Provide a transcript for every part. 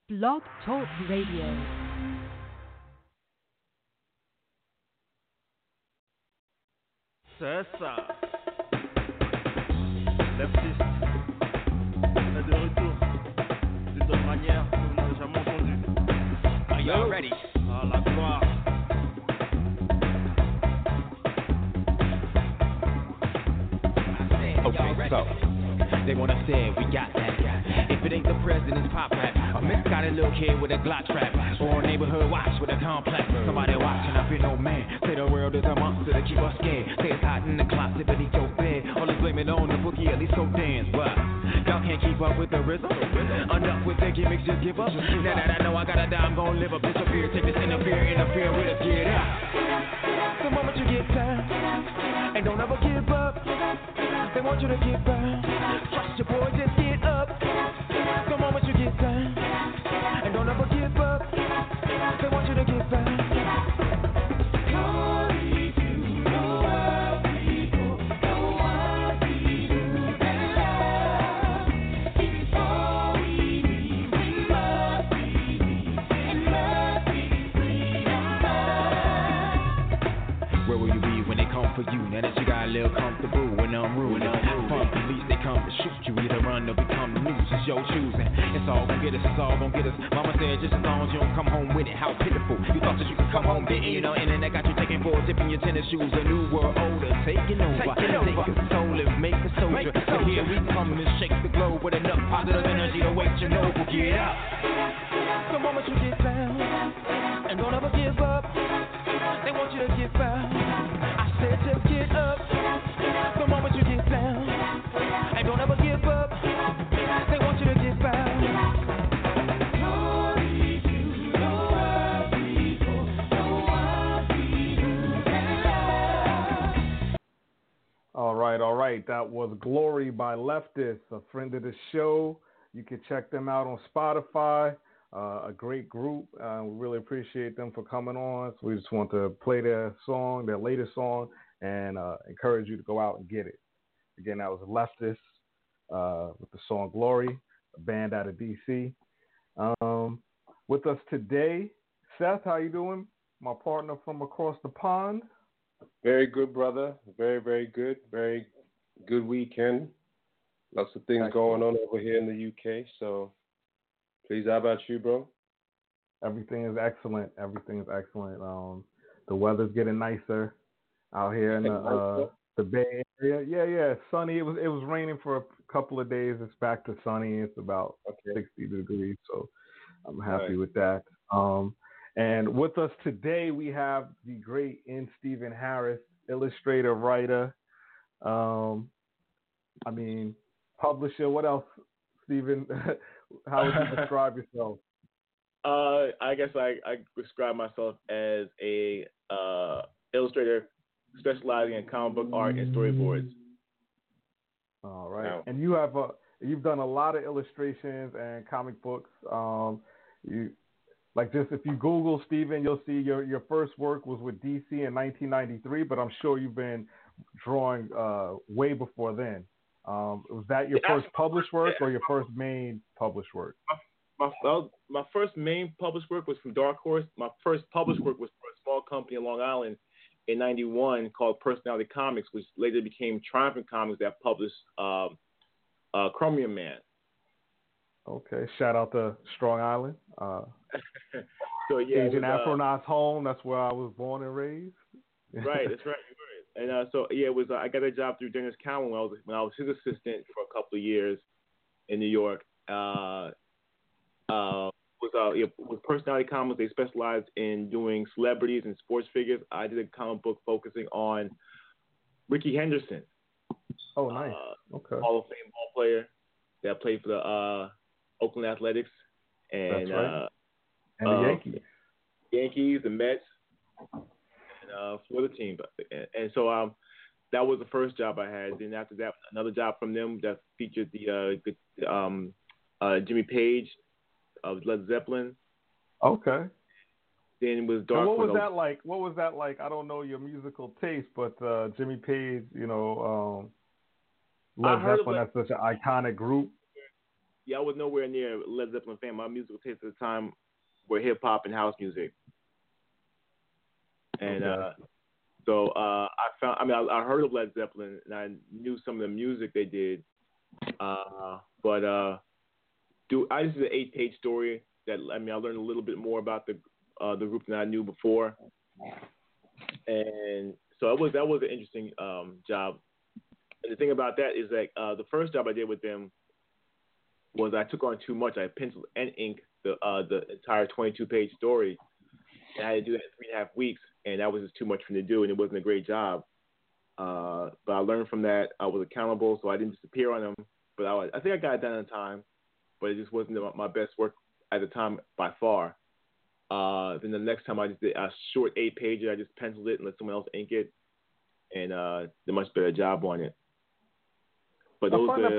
Blog Talk Radio. C'est ça. Leftist, on est de retour d'une autre manière que vous n'avez jamais entendu. Are y'all ready? À la gloire. Okay, so they wanna say we got that guy. If it ain't the president's pop rap, a Miss got a little kid with a Glock trap, or a neighborhood watch with a complex. Somebody watching, I feel no man. Say the world is a monster to keep us scared. Say it's hot in the closet beneath your bed. All this blame it on the bookie, at least so dance. But y'all can't keep up with the rhythm. Enough with the gimmicks, just give up. Now that I know I gotta die, I'm gonna live up. Disappear, take this interfere with us, get out. The moment you get down, and don't ever give up. They want you to get down. Trust your boy, just get up. The moment you get down, and don't ever give up. They want you to get down. Glory to the world, people, the one we do now. It's all we need. We must be, and must be free our mind. Where will you be when they come for you? Now that you got a little comfortable when I'm ruling. From police, they come to shoot you. Either run or become the news. It's your choosing. It's all gon' get us, it's all gon' get us. Mama said just as long as you don't come home with it. How pitiful. You thought that you could come home bitten, you know, internet got you taking for a dip in your tennis shoes. A new world order taking over. Take a soul and make a soldier. So here we come and shake the globe with enough positive energy to wake your noble. Get up. The moment you get down, and don't ever give up. They want you to get down. I said just get up. The moment you get down, and don't ever give up. They want you to get down. Glory to the world, people, the one we do now. All right. That was Glory by Leftist, a friend of the show. You can check them out on Spotify. A great group. We really appreciate them for coming on. So we just want to play their song, their latest song, and encourage you to go out and get it. Again, that was Leftist with the song Glory, a band out of DC. With us today, Seth, how you doing? My partner from across the pond. Very good, brother. Very, very good. Very good weekend. Lots of things going on over here in the UK. So, please, how about you, bro? Everything is excellent. The weather's getting nicer out here in the Bay Area. Yeah. It's sunny. It was raining for a couple of days. It's back to sunny. It's about 60 degrees. So I'm happy with that. And with us today, we have the great N. Stephen Harris, illustrator, writer, publisher. What else, Stephen? How would you describe yourself? I guess I describe myself as a illustrator specializing in comic book art and storyboards. All right. Wow. And you've done a lot of illustrations and comic books. If you Google Stephen, you'll see your first work was with DC in 1993, but I'm sure you've been drawing way before then. Was that your first published work or your first main published work? My first main published work was from Dark Horse. My first published work was for a small company in Long Island in '91 called Personality Comics, which later became Triumphant Comics that published Chromium Man. Okay, shout out to Strong Island. So yeah, Agent Afronaut's home. That's where I was born and raised. Right, that's right. And it was. I got a job through Dennis Cowan when I was his assistant for a couple of years in New York. With Personality Comics, they specialized in doing celebrities and sports figures. I did a comic book focusing on Rickey Henderson. Oh, nice. Okay. Hall of Fame ball player that played for the Oakland Athletics and that's right. And the Yankees. Yankees, the Mets, and for the team. And so that was the first job I had. Then after that, another job from them that featured the Jimmy Page of Led Zeppelin. Okay. Then it was Dark. So what was that like? What was that like? I don't know your musical taste, but Jimmy Page, Led Zeppelin, that's such an iconic group. I was nowhere near Led Zeppelin fan. My musical taste at the time were hip hop and house music. And so I heard of Led Zeppelin and I knew some of the music they did. But this is an 8-page story that I learned a little bit more about the group than I knew before. And so that was an interesting job. And the thing about that is that the first job I did with them was I took on too much. I penciled and inked the entire 22-page story. And I had to do that in 3.5 weeks, and that was just too much for me to do, and it wasn't a great job. But I learned from that. I was accountable, so I didn't disappear on them. But I think I got it done on time, but it just wasn't my best work at the time by far. Then the next time I just did a short 8-pager. I just penciled it and let someone else ink it, and did a much better job on it. But those are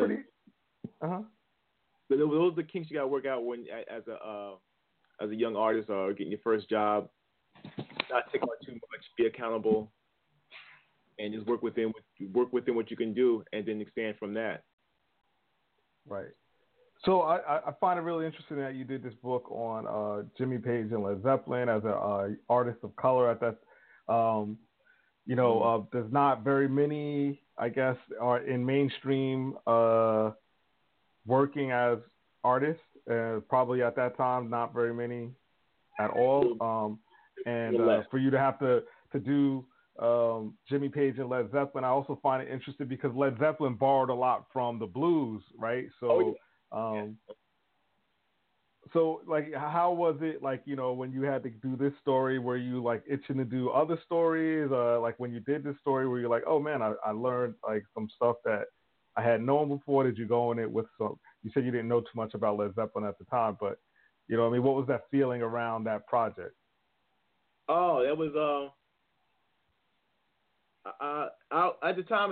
the kinks you got to work out when as a young artist or getting your first job. Not take on too much, be accountable, and just work within what you can do, and then expand from that. Right. So I find it really interesting that you did this book on Jimmy Page and Led Zeppelin as an artist of color at that. There's not very many, I guess, are in mainstream working as artists. Probably at that time, not very many at all. For you to have to do Jimmy Page and Led Zeppelin, I also find it interesting because Led Zeppelin borrowed a lot from the blues, right? So, so like, how was it like, when you had to do this story, were you like itching to do other stories? Like when you did this story, were you like, oh man, I learned like some stuff that I hadn't known before? Did you go in it with you said you didn't know too much about Led Zeppelin at the time, but what was that feeling around that project? Oh, that was at the time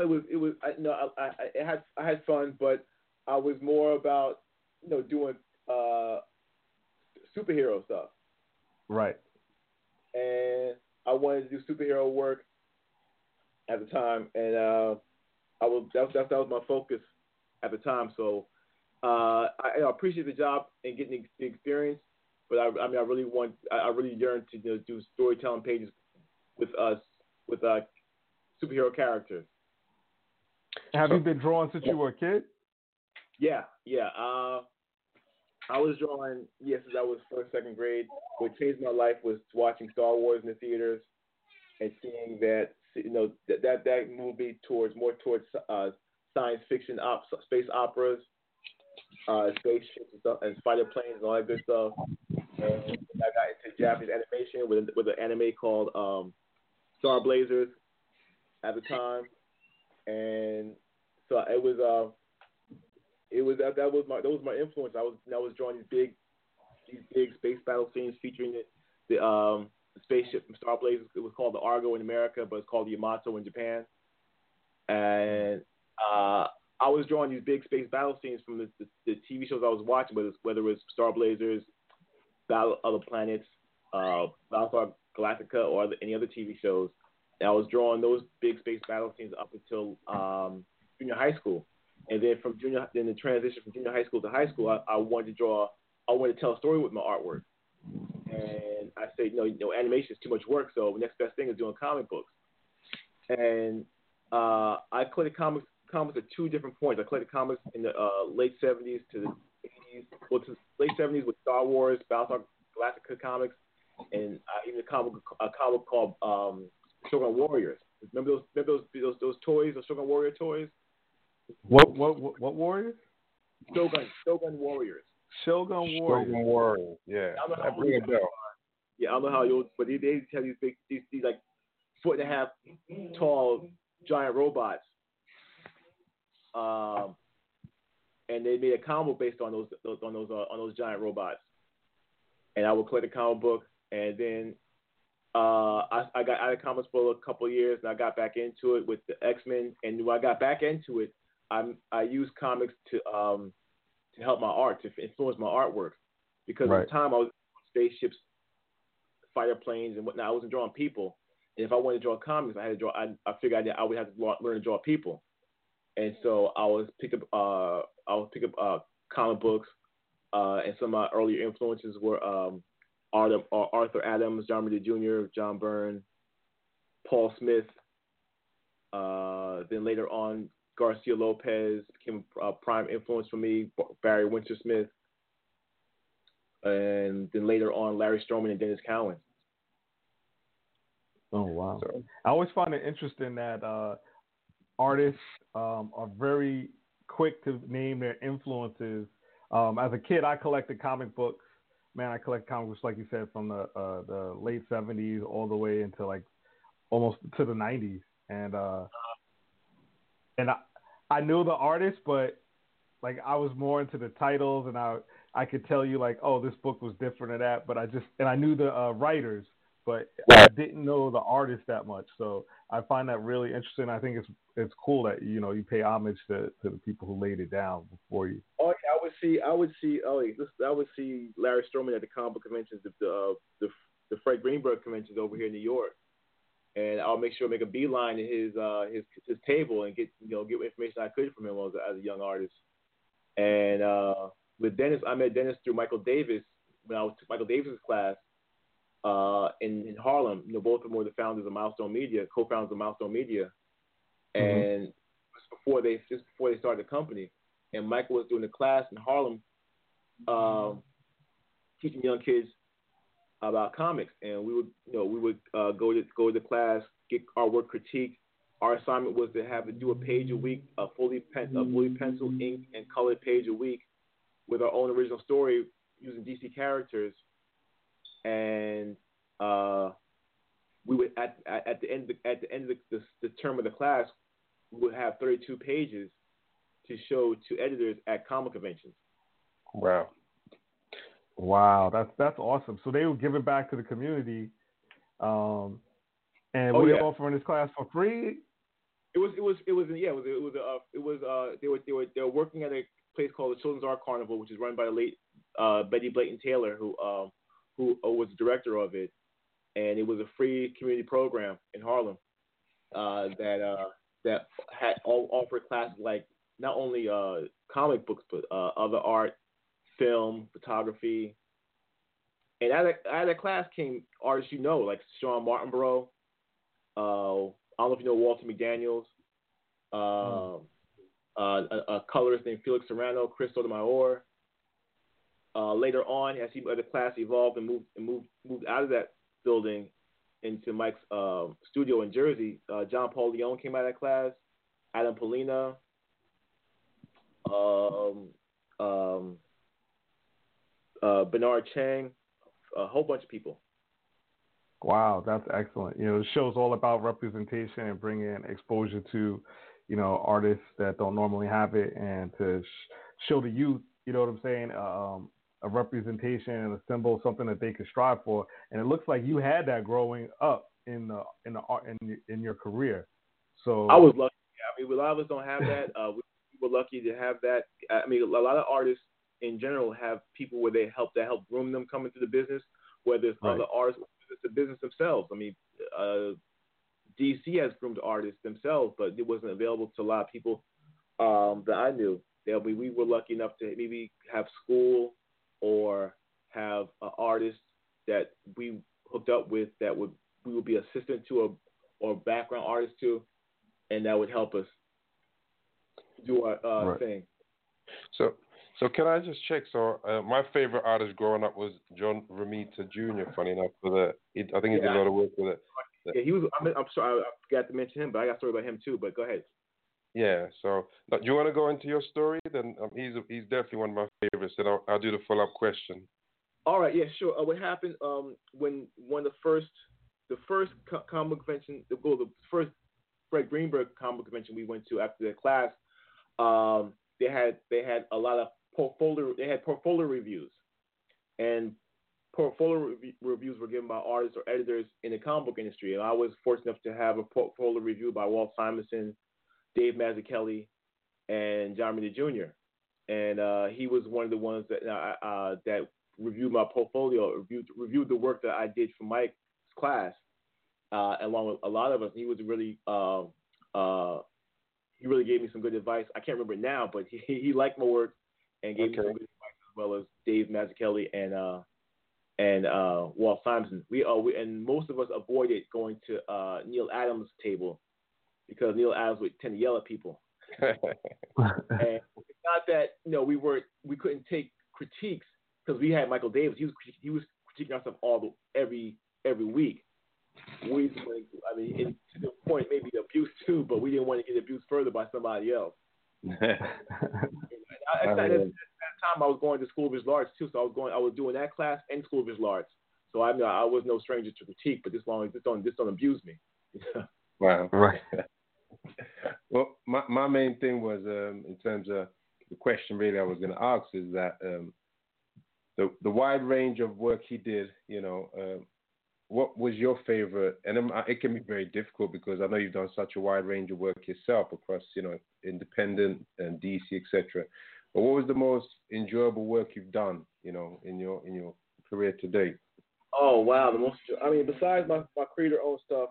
I had fun, but I was more about doing superhero stuff. Right. And I wanted to do superhero work at the time, and that was my focus at the time. So I appreciate the job and getting the experience. But I really yearn to do storytelling pages with superhero characters. Have you been drawing since you were a kid? Yeah. I was drawing since I was first, second grade. What changed my life was watching Star Wars in the theaters and seeing that that movie more towards science fiction, space operas, spaceships and stuff, and fighter planes and all that good stuff. And I got into Japanese animation with an anime called Star Blazers at the time, and so that was my influence. I was drawing these big space battle scenes featuring the spaceship from Star Blazers. It was called the Argo in America, but it's called the Yamato in Japan. And I was drawing these big space battle scenes from the TV shows I was watching, whether it was Star Blazers, Battle of the Planets, Battlestar Galactica, or any other TV shows. And I was drawing those big space battle scenes up until junior high school. And then the transition from junior high school to high school, I wanted to tell a story with my artwork. And I said, animation is too much work, so the next best thing is doing comic books. And I collected comics at two different points. I collected comics in the late 70s to the 80s. Well, to the late 70s with Star Wars, Battlestar Galactica comics, and even a comic called Shogun Warriors. Remember those toys, those Shogun Warrior toys? What Warriors? Shogun Warriors. Shogun Warriors. Yeah. I don't know how old, but they tell you these like 1.5 foot tall giant robots. And they made a comic book based on those giant robots. And I would collect a comic book, and then I got out of comics for a couple of years, and I got back into it with the X-Men. And when I got back into it, I used comics to help my art, to influence my artwork, because at the time I was spaceships, fighter planes, and whatnot. I wasn't drawing people, and if I wanted to draw comics, I had to draw. I figured I would have to learn to draw people, and so I would pick up comic books. And some of my earlier influences were Arthur Adams, John Romita Jr., John Byrne, Paul Smith. Then later on, Garcia Lopez became a prime influence for me, Barry Windsor-Smith. And then later on, Larry Stroman and Dennis Cowan. Oh, wow. So, I always find it interesting that artists are very quick to name their influences. As a kid, I collected comic books. Man, I collect comic books, like you said, from the late 70s all the way into like almost to the 90s. And I knew the artist, but like I was more into the titles, and I could tell you like, oh, this book was different or that, but I knew the writers, but I didn't know the artist that much. So I find that really interesting. I think it's cool that you pay homage to the people who laid it down before you. Oh yeah, I would see Larry Stroman at the comic book conventions, the Fred Greenberg conventions over here in New York, and I'll make sure to make a beeline to his table and get information I could from him as a young artist. And with Dennis, I met Dennis through Michael Davis when I was took Michael Davis's class in Harlem. Both of them were the founders of Milestone Media, co-founders of Milestone Media, and before they started the company. And Michael was doing a class in Harlem, teaching young kids about comics. And we would go to the class, get our work critiqued. Our assignment was to do a page a week, a fully pencil, ink, and colored page a week, with our own original story using DC characters. And we would at the end of the term of the class, we would have 32 pages to show to editors at comic conventions. Wow, that's awesome. So they were giving back to the community, and were they offering this class for free? They were working at a place called the Children's Art Carnival, which is run by the late Betty Blayton Taylor, who was the director of it, and it was a free community program in Harlem that had offered classes like not only comic books but other art, film, photography. And out of that class came artists like Sean Martinborough. I don't know if you know Walter McDaniels. A colorist named Felix Serrano, Chris Sotomayor. Later on, as the class evolved and moved out of that building into Mike's studio in Jersey, John Paul Leon came out of that class. Adam Polina. Bernard Chang, a whole bunch of people. Wow, that's excellent. The show's all about representation and bringing exposure to, artists that don't normally have it, and to show the youth, you know what I'm saying, a representation and a symbol, something that they could strive for. And it looks like you had that growing up in your career. So I was lucky. I mean, a lot of us don't have that. We were lucky to have that. I mean, a lot of artists in general have people where they help groom them coming to the business, whether it's other artists, whether it's the business themselves. I mean, DC has groomed artists themselves, but it wasn't available to a lot of people that I knew. We were lucky enough to maybe have school or have an artist that we hooked up with that we would be assistant to or background artist to, and that would help us do our thing. So can I just check? So my favorite artist growing up was John Romita Jr. Funny enough, I think he did a lot of work with it. Yeah, he was. I'm sorry, I forgot to mention him, but I got a story about him too. But go ahead. Yeah. So do you want to go into your story? Then he's definitely one of my favorites. And I'll do the follow-up question. All right. Yeah. Sure. What happened when the first comic convention, the first Fred Greenberg comic convention we went to after the class, they had a lot of portfolio reviews, and portfolio reviews were given by artists or editors in the comic book industry. And I was fortunate enough to have a portfolio review by Walt Simonson, Dave Mazzucchelli, and John Romita Jr. And he was one of the ones that reviewed my portfolio, reviewed the work that I did for Mike's class, along with a lot of us. He was really he really gave me some good advice. I can't remember it now, but he liked my work. and gave me some good advice, as well as Dave Mazzucchelli and Walt Simonson. We and most of us avoided going to Neil Adams' table because Neil Adams would tend to yell at people. And it's not that we couldn't take critiques because we had Michael Davis. He was critiquing us every week. We, I mean, to the point maybe abuse too, but we didn't want to get abused further by somebody else. At that time, I was going to School of Visual Arts too, so I was doing that class and School of Visual Arts. So I was no stranger to critique, but just don't abuse me. Wow. Right. Well, my main thing was in terms of the question really I was going to ask is that the wide range of work he did, what was your favorite? And it can be very difficult because I know you've done such a wide range of work yourself across, independent and DC, etc. But what was the most enjoyable work you've done, in your career to date? Oh wow, besides my creator-owned stuff,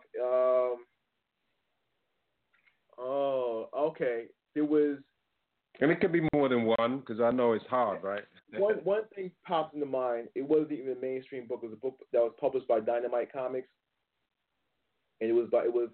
okay, there was. And it could be more than one because I know it's hard, right? One thing pops into mind. It wasn't even a mainstream book. It was a book that was published by Dynamite Comics, and it was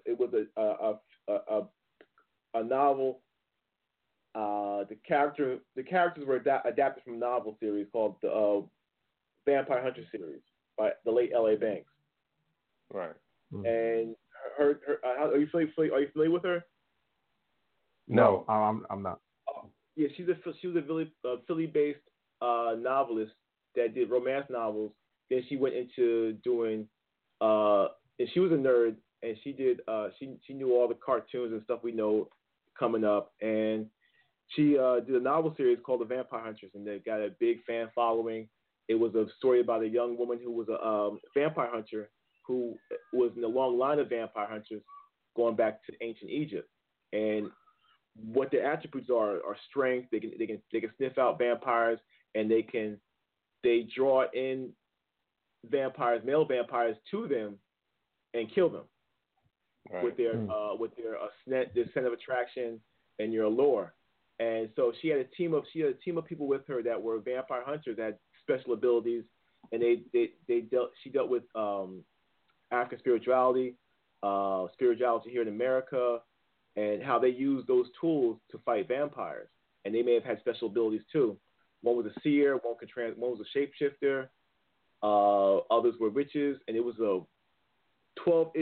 a novel. The characters were adapted from a novel series called the Vampire Hunter series by the late L.A. Banks. Right. And her are you familiar with her? No, I'm not. Yeah, she was a Philly-based novelist that did romance novels. Then she went into doing, and she was a nerd, and she did. She knew all the cartoons and stuff we know coming up, and she did a novel series called The Vampire Hunters, and they got a big fan following. It was a story about a young woman who was a vampire hunter who was in a long line of vampire hunters going back to ancient Egypt, and what their attributes are strength. They can sniff out vampires, and they draw in vampires, male vampires, to them and kill them with their scent of attraction and your allure. And so she had a team of people with her that were vampire hunters that had special abilities, and she dealt with African spirituality here in America, and how they use those tools to fight vampires. And they may have had special abilities too. One was a seer, one was a shapeshifter, others were witches, and it was a 12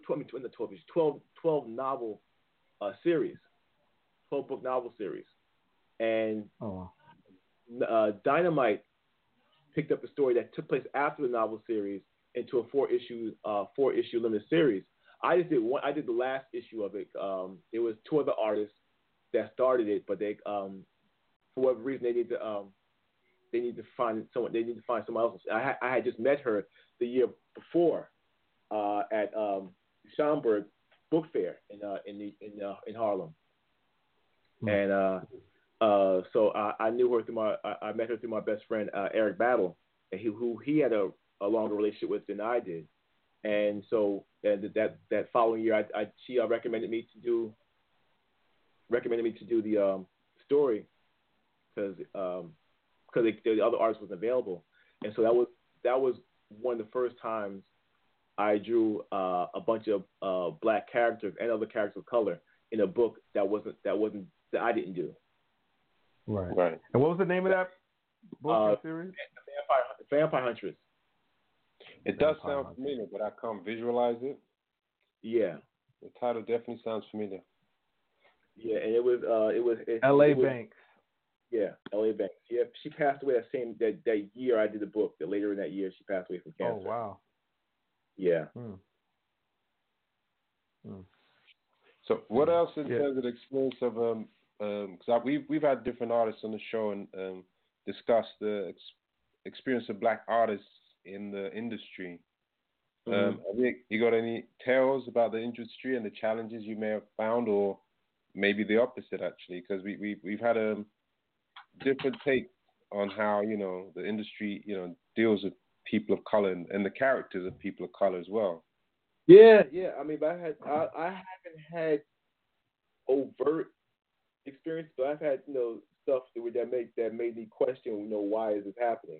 novel series, 12-book novel series. And Dynamite picked up the story that took place after the novel series into a 4-issue limited series. I did the last issue of it. There was 2 other artists that started it, but they, for whatever reason, they need to find someone else. I had just met her the year before at Schomburg Book Fair in Harlem, and so I knew her I met her through my best friend Eric Battle, and who he had a longer relationship with than I did. And so that following year, she recommended me to do the story because the other artist wasn't available. And so that was one of the first times I drew a bunch of black characters and other characters of color in a book that I didn't do. Right. And what was the name of that book series? Vampire Huntress. It does sound familiar, but I can't visualize it. Yeah. The title definitely sounds familiar. Yeah, and it was L.A. Banks. Yeah, L.A. Banks. Yeah, she passed away that year I did the book. That later in that year she passed away from cancer. Oh wow. Yeah. So what else in terms of the experience of because we've had different artists on the show and discussed the experience of black artists in the industry. You got any tales about the industry and the challenges you may have found, or maybe the opposite actually? Because we've had a different take on how the industry deals with people of color and the characters of people of color as well. Yeah. I mean, but I haven't had overt experience, but I've had stuff that made me question, why is this happening?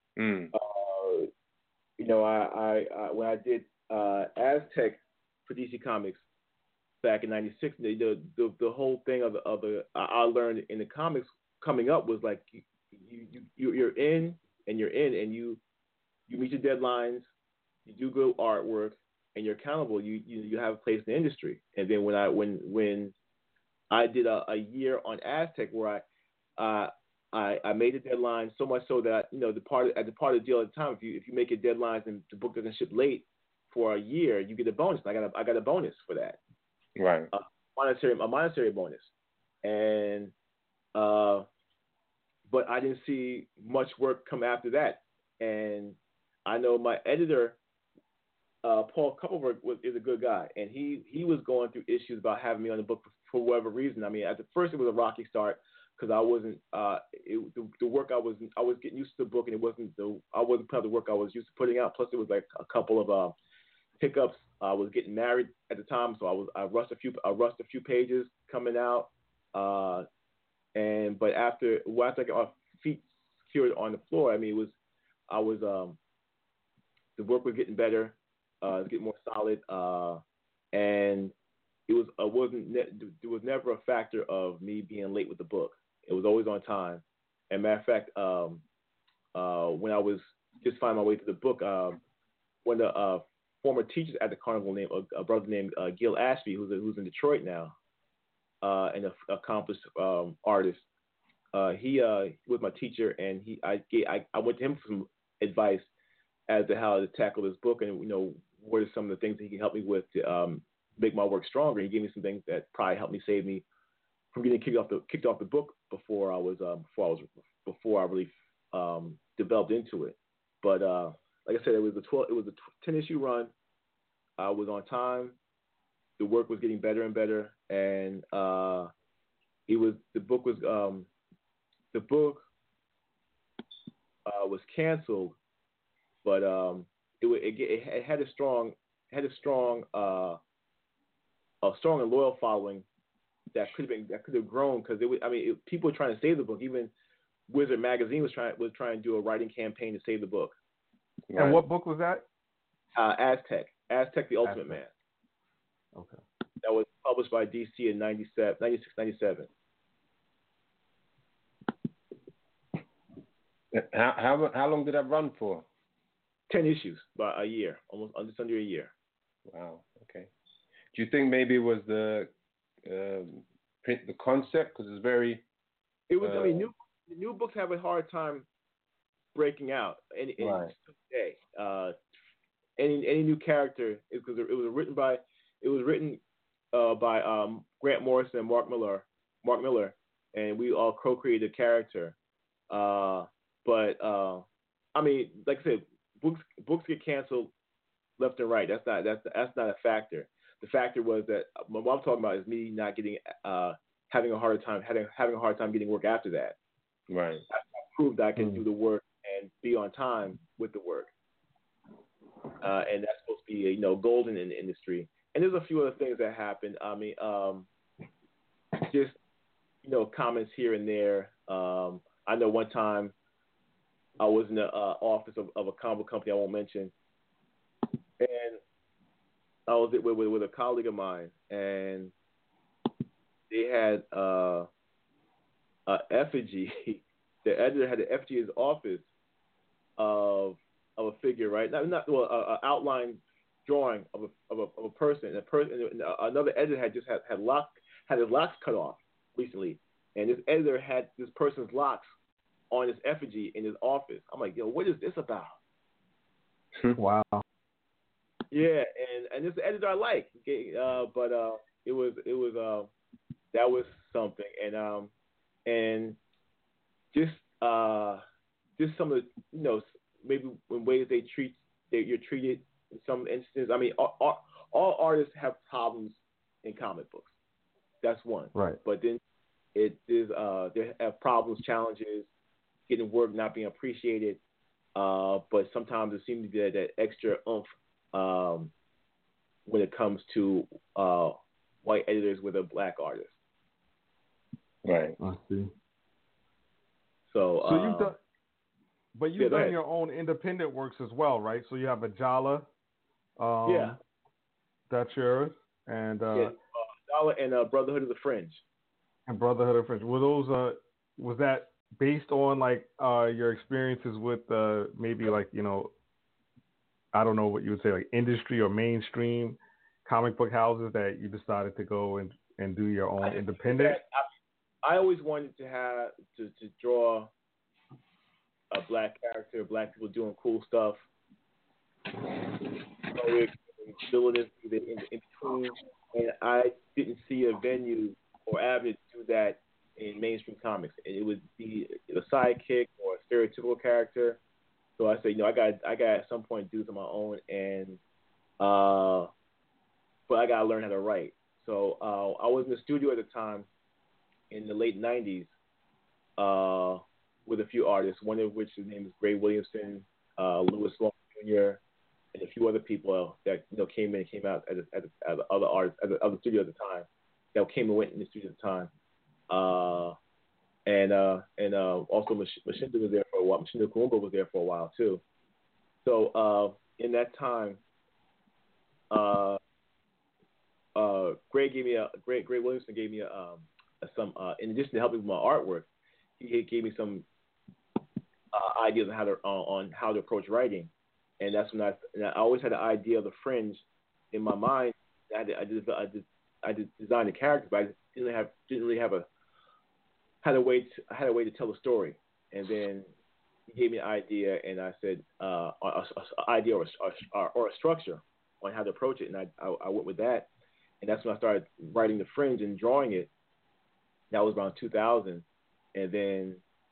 I when I did Aztec for DC Comics back in '96, the whole thing of the I learned in the comics coming up was like you're in and you meet your deadlines, you do good artwork, and you're accountable. You have a place in the industry. And then when I did a year on Aztec where I made a deadline so much so that the part of the deal at the time, if you make your deadlines and the book doesn't ship late for a year, you get a bonus. I got a bonus for that. Right. A monetary bonus. And but I didn't see much work come after that. And I know my editor, Paul Kupperberg, is a good guy, and he was going through issues about having me on the book for whatever reason. I mean, at the first it was a rocky start because I wasn't the work I was getting used to the book, and I wasn't putting out the work I was used to putting out. Plus, there was like a couple of hiccups. I was getting married at the time, so I rushed a few pages coming out. But after I got my feet secured on the floor, I mean, the work was getting better. It was getting more solid, and there was never a factor of me being late with the book. It was always on time. And matter of fact, when I was just finding my way to the book, one of the former teachers at the carnival, named a brother named Gil Ashby, who's in Detroit now, and an accomplished artist. He was my teacher, and I went to him for some advice as to how to tackle this book, and what are some of the things that he can help me with to make my work stronger. He gave me some things that probably helped me save me from getting kicked off the book before I really developed into it. But like I said, it was a 10-issue run. I was on time. The work was getting better and better, and the book was canceled, but it had a strong and loyal following that could have grown, because people were trying to save the book. Even Wizard Magazine was trying to do a writing campaign to save the book. Right. And what book was that? Aztec, the Ultimate Man. Okay. That was published by DC in 96, 97. How long did that run for? 10 issues, about a year, just under a year. Wow. Okay. Do you think maybe it was the concept, because it's very? It was. New books have a hard time breaking out. Right. Today, any new character is because it was written by Grant Morrison and Mark Miller, and we all co-created a character. But like I said, books get canceled left and right. That's not a factor. The factor was that what I'm talking about is me not getting having a hard time getting work after that. Right. I proved I can do the work and be on time with the work, and that's supposed to be golden in the industry. And there's a few other things that happened. Just comments here and there. I know one time I was in the office of a comic company I won't mention, and I was with a colleague of mine, and they had a effigy. The editor had an effigy in his office of a figure, right? An outline drawing of a person. Another editor had just had his locks cut off recently, and this editor had this person's locks on his effigy in his office. I'm like, yo, what is this about? Wow. Yeah, and it's the editor I like, but it was that was something, and just some of the maybe in ways you're treated in some instances. All artists have problems in comic books. That's one. Right. But then they have problems, challenges, getting work not being appreciated. But sometimes there seems to be that extra oomph when it comes to white editors with a black artist. Right. I see. So you've done, but you've done your own independent works as well, right? So you have Ajala. That's yours, and Ajala and Brotherhood of the Fringe. And Brotherhood of Fringe. Were those was that based on like your experiences with maybe like, you know, I don't know what you would say, like industry or mainstream comic book houses that you decided to go and do your own independent? I always wanted to have to draw a black character, black people doing cool stuff. Doing it in between, and I didn't see a venue or avenue to do that in mainstream comics. It would be a sidekick or a stereotypical character. So I said, you know, I got at some point to do this on my own, and but I got to learn how to write. So I was in the studio at the time in the late '90s with a few artists. One of which his name is Gray Williamson, Louis Long Jr., and a few other people that, you know, came out at the other artists at the other studio at the time that came and went in the studio at the time. And also Machinda was there for a while. Machinda Kumba was there for a while too. So in that time, Gray Williamson gave me some in addition to helping with my artwork, he gave me some ideas on how to approach writing, and that's when I always had the idea of the Fringe in my mind. I designed the character, but I didn't really have a way to tell the story. And then he gave me an idea, and I said an idea or a structure on how to approach it, and I went with that. And that's when I started writing the Fringe and drawing it. That was around 2000, and then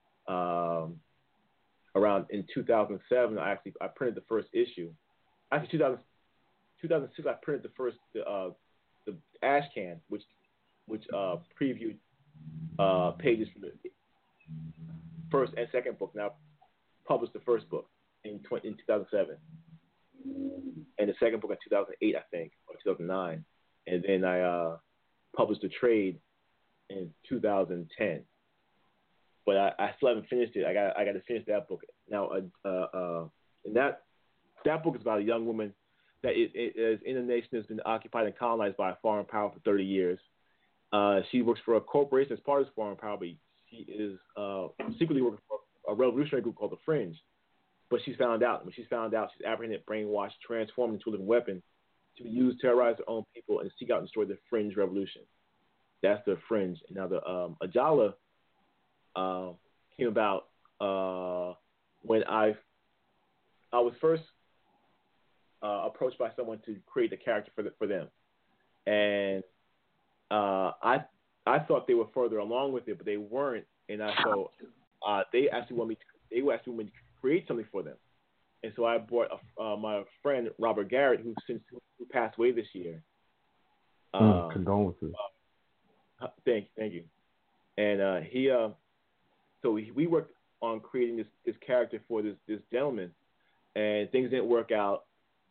around in 2007, I printed the first issue. Actually, 2006, I printed the first the Ash Can, which previewed pages from the first and second book. Now published the first book in 2007, and the second book in 2008, I think, or 2009, and then I published a trade in 2010. But I still haven't finished it. I got to finish that book now. And that book is about a young woman that is in a nation that's been occupied and colonized by a foreign power for 30 years. She works for a corporation as part of this foreign power, but she is secretly working for a revolutionary group called the Fringe. But she's found out. When she's found out, she's apprehended, brainwashed, transformed into a living weapon to be used to terrorize her own people and seek out and destroy the Fringe revolution. That's the Fringe. And now the Ajala came about when I was first approached by someone to create a character for them, and I thought they were further along with it, but they weren't, and so they actually wanted me to create something for them, and so I brought my friend Robert Garrett, who passed away this year. Condolences. Thank you, and we worked on creating this character for this gentleman, and things didn't work out.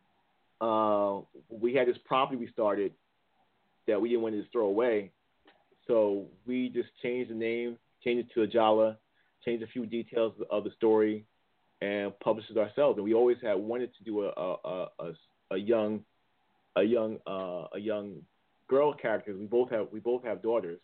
We had this property we started that we didn't want to just throw away, so we just changed the name, changed it to Ajala, changed a few details of the story, and published it ourselves. And we always had wanted to do a young girl character. We both have daughters,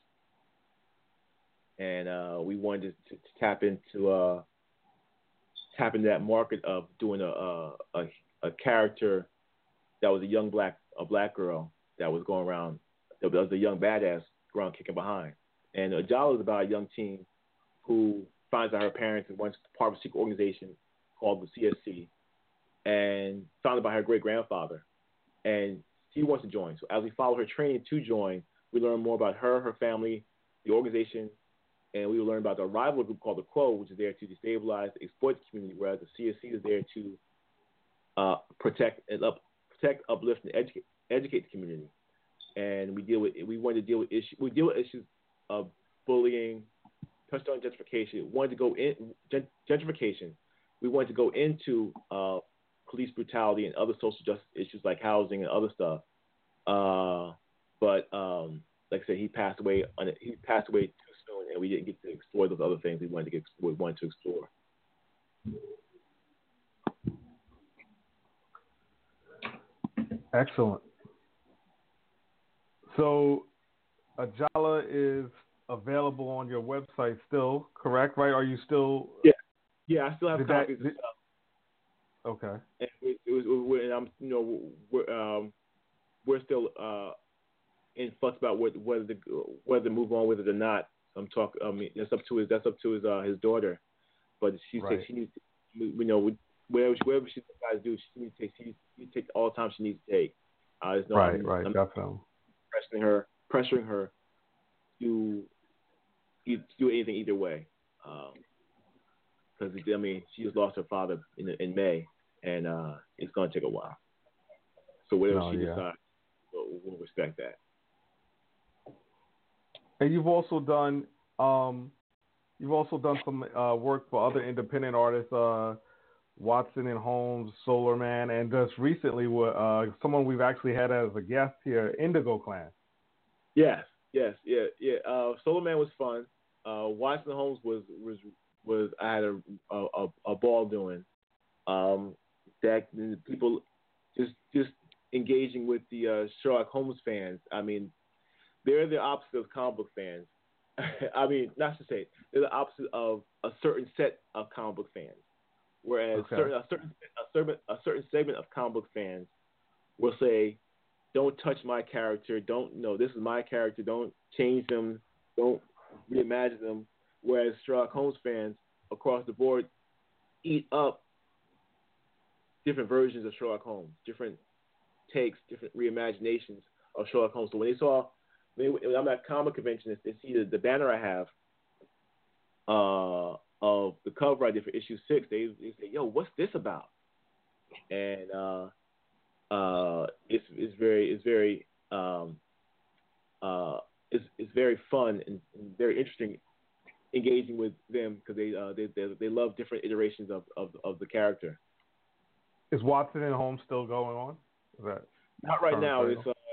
and we wanted to tap into that market of doing a character that was a black girl that was going around, that was a young badass going around kicking behind. And Ajala is about a young teen who finds out her parents and wants part of a secret organization called the CSC, and founded by her great grandfather. And she wants to join. So as we follow her training to join, we learn more about her family, the organization, and we will learn about the rival group called the Crow, which is there to destabilize, exploit the community, whereas the CSC is there to protect, uplift, and educate the community. And we wanted to deal with issues of bullying, touched on gentrification. Gentrification. We wanted to go into police brutality and other social justice issues like housing and other stuff. But like I said, he passed away too soon, we didn't get to explore those other things we wanted to explore. Excellent. So, Ajala is available on your website still, correct? Right? Are you still? Yeah. I still have copies of stuff. Okay. And I'm, we're still in flux about whether to move on with it or not. That's up to his daughter, but she says she needs to, wherever she decides to do, she needs to take all the time she needs to take. I'm Definitely. Pressuring her to do anything either way, because she just lost her father in May, and it's going to take a while. So whatever she decides, we'll respect that. And you've also done some work for other independent artists, Watson and Holmes, Solar Man, and just recently someone we've actually had as a guest here, Indigo Clan. Yes. Solar Man was fun. Watson and Holmes was I had a ball doing. That people just engaging with the Sherlock Holmes fans. They're the opposite of comic book fans. Not to say they're the opposite of a certain set of comic book fans. Whereas a certain segment of comic book fans will say, "Don't touch my character. This is my character. Don't change them. Don't reimagine them." Whereas Sherlock Holmes fans across the board eat up different versions of Sherlock Holmes, different takes, different reimaginations of Sherlock Holmes. So when I'm at comic convention, they see the banner I have of the cover I did for issue 6. They say, "Yo, what's this about?" And it's very fun and very interesting engaging with them because they love different iterations of the character. Is Watson and Holmes still going on? Not right now.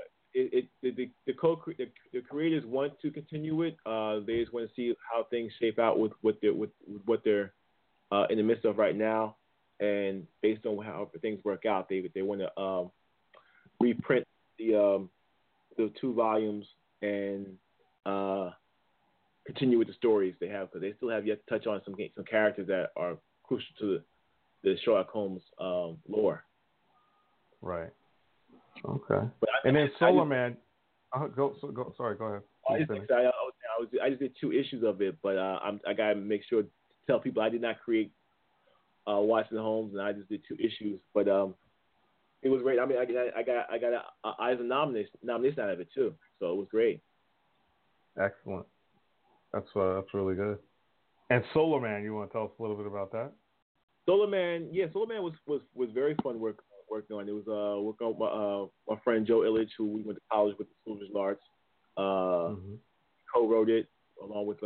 The creators want to continue it. They just want to see how things shape out with what they're in the midst of right now, and based on how things work out, they want to reprint the 2 volumes and continue with the stories they have, because they still have yet to touch on some characters that are crucial to the Sherlock Holmes lore. Right. Okay. And then Solar Man. Go ahead. I just did 2 issues of it, but I gotta make sure to tell people I did not create Watson Holmes, and I just did 2 issues. But it was great. I got an Eisner nomination out of it too, so it was great. Excellent. That's really good. And Solar Man, you want to tell us a little bit about that? Solar Man was very fun working on. It was working on my friend Joe Illich, who we went to college with at School of Visual Arts. Co-wrote it along with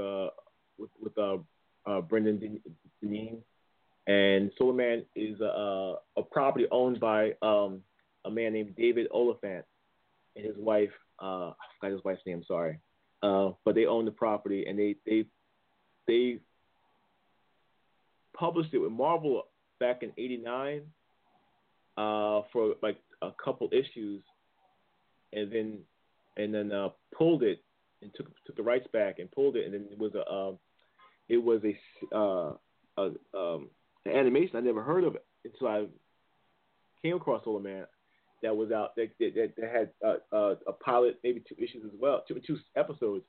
Brendan Deneen. And Solar Man is a property owned by a man named David Oliphant and his wife. I forgot his wife's name. Sorry, but they own the property, and they published it with Marvel back in '89 for like a couple issues, and then pulled it and took the rights back and pulled it, and then it was an animation I never heard of until I came across Solar Man that was out that had a pilot, maybe 2 issues as well, 2 episodes,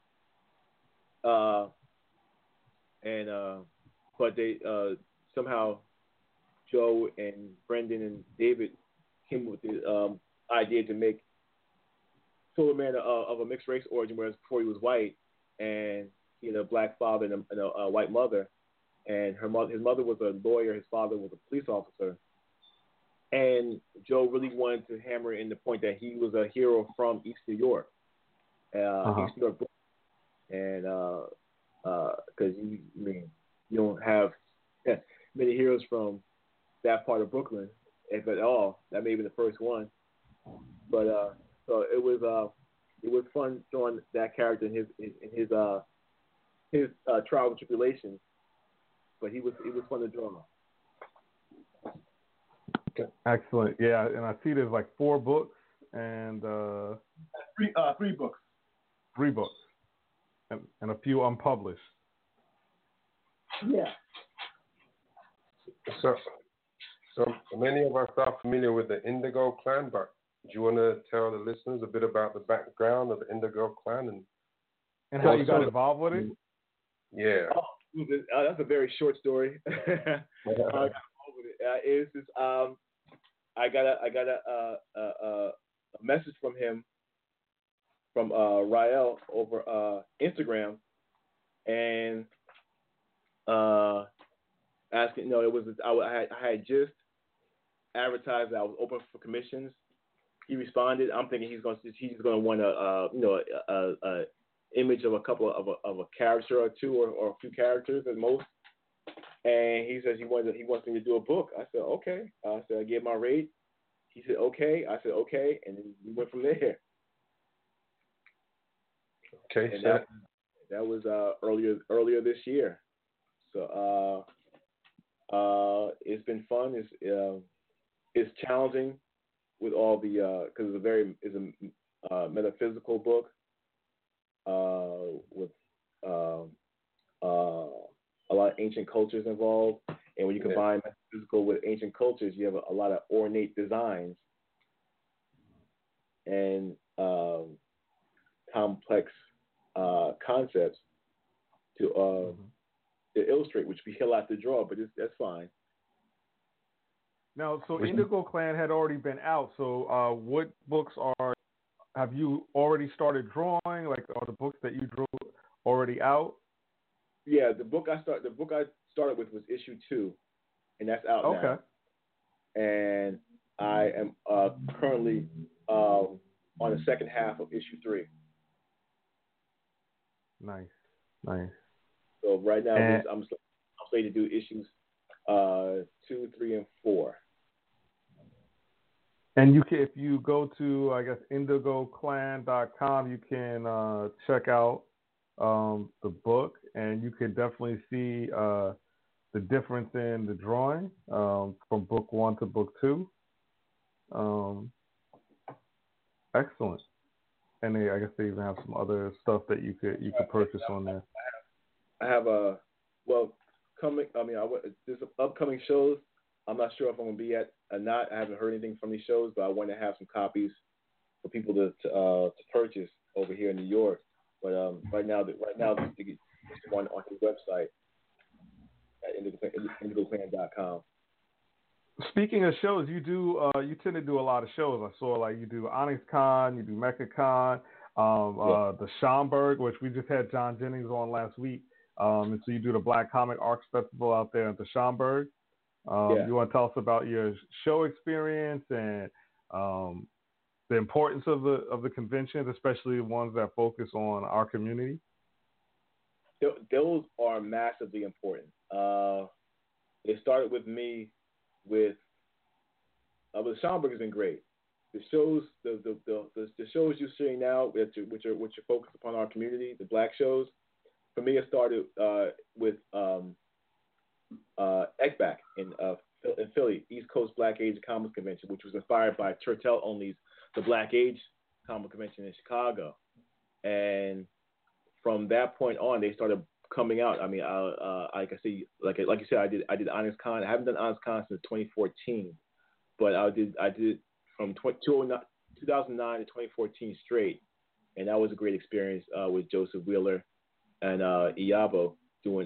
but they somehow Joe and Brendan and David came with the idea to make Solar Man of a mixed race origin, whereas before he was white and he had a black father and a white mother, and his mother was a lawyer, his father was a police officer, and Joe really wanted to hammer in the point that he was a hero from East New York, East New York, and because you don't have many heroes from that part of Brooklyn, if at all. That may be the first one, but so it was fun showing that character in his his trials and tribulations, but he was fun to draw. Okay. Excellent. Yeah, and I see there's like 4 books and Three books. 3 books and a few unpublished. Yeah. So many of us are familiar with the Indigo Clan, but do you want to tell the listeners a bit about the background of the Indigo Clan and how you got involved with it? Yeah. That's a very short story. I got a message from him from Rael over Instagram, and asking. No, it was I had just advertised that I was open for commissions. He responded. I'm thinking he's going to want a image of a couple of a character or two or a few characters at most. And he says he wants me to do a book. I said okay. I said I gave my rate. He said okay. I said okay, and then we went from there. Okay, and so that was earlier this year. So it's been fun. It's challenging with all the because it's a metaphysical book with a lot of ancient cultures involved, and when you combine metaphysical with ancient cultures, you have a lot of ornate designs and complex concepts to illustrate, which we a lot to draw, but that's fine. Now, so Indigo Clan had already been out. So, what books have you already started drawing? Like, are the books that you drew already out? Yeah, the book I started with was issue 2, and that's out now. And I am currently on the second half of issue 3. Nice. So right now I'm slated to do issues 2, 3, and 4. And if you go to, I guess, indigoclan.com, you can check out the book, and you can definitely see the difference in the drawing from book 1 to book 2. Excellent. And I guess they even have some other stuff that you could purchase on there. I have there's upcoming shows. I'm not sure if I'm going to be at or not. I haven't heard anything from these shows, but I want to have some copies for people to purchase over here in New York. But right now, there's one on his website at indigoclan.com. Speaking of shows, you tend to do a lot of shows. I saw like you do Onyx Con, you do MechaCon, the Schaumburg, which we just had John Jennings on last week. And so you do the Black Comic Arts Festival out there at the Schaumburg. You want to tell us about your show experience and the importance of the conventions, especially the ones that focus on our community? Those are massively important. It started with me with the Schaumburg has been great. The shows, the shows you're seeing now, which are focused upon our community, the Black shows. For me, it started with ECBAC in Philly, East Coast Black Age Comics Convention, which was inspired by Turtel Only's The Black Age Comic Convention in Chicago. And from that point on, they started coming out. I mean, like you said, I did Onyx Con. I haven't done Onyx Con since 2014, but I did from 2009 to 2014 straight, and that was a great experience with Joseph Wheeler and Iyabo doing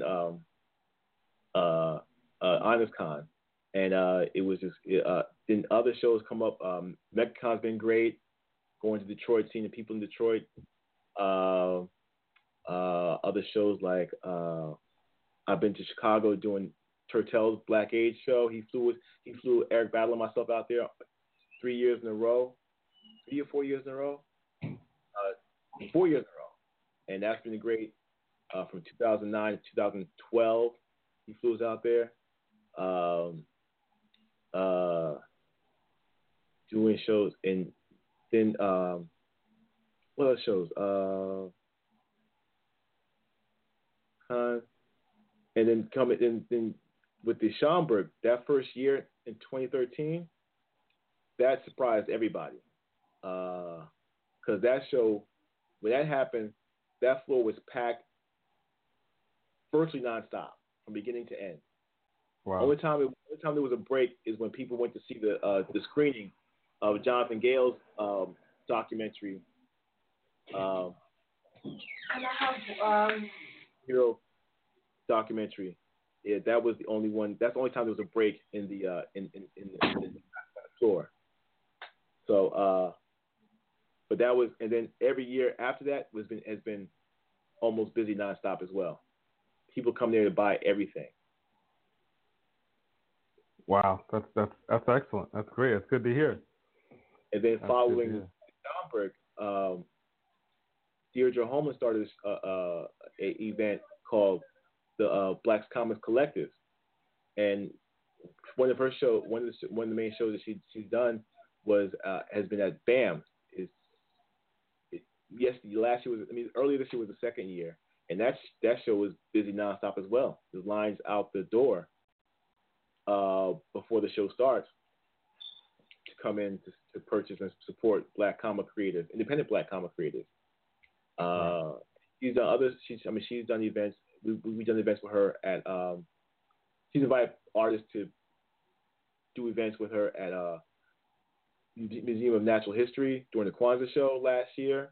Onyx Con, and it was just then other shows come up. MechaCon's been great. Going to Detroit, seeing the people in Detroit. Other shows like I've been to Chicago doing Turtel's Black Age show. He flew Eric Battle and myself out there 3 years in a row, 3 or 4 years in a row, 4 years in a row, and that's been great. From 2009 to 2012, he flew us out there, doing shows, and then what other shows? and then coming then with the Schomburg, that first year in 2013, that surprised everybody. Because that show, when that happened, that floor was packed virtually nonstop from beginning to end. Wow. Only time there was a break is when people went to see the screening of Jonathan Gale's documentary, Hero documentary. Yeah, that was the only one. That's the only time there was a break in the floor. So, but that was, and then every year after that has been almost busy nonstop as well. People come there to buy everything. Wow, that's excellent. That's great. That's good to hear. And then following Schomburg, Deirdre Holman started a event called the Black Comics Collective, and one of the main shows that she's done has been at BAM. Last year earlier this year was the second year, and that show was busy nonstop as well. There's lines out the door before the show starts to come in to purchase and support Black comic creators, independent Black comic creators. She's done others. She's done events. We've done events with her at. She's invited artists to do events with her at Museum of Natural History during the Kwanzaa show last year.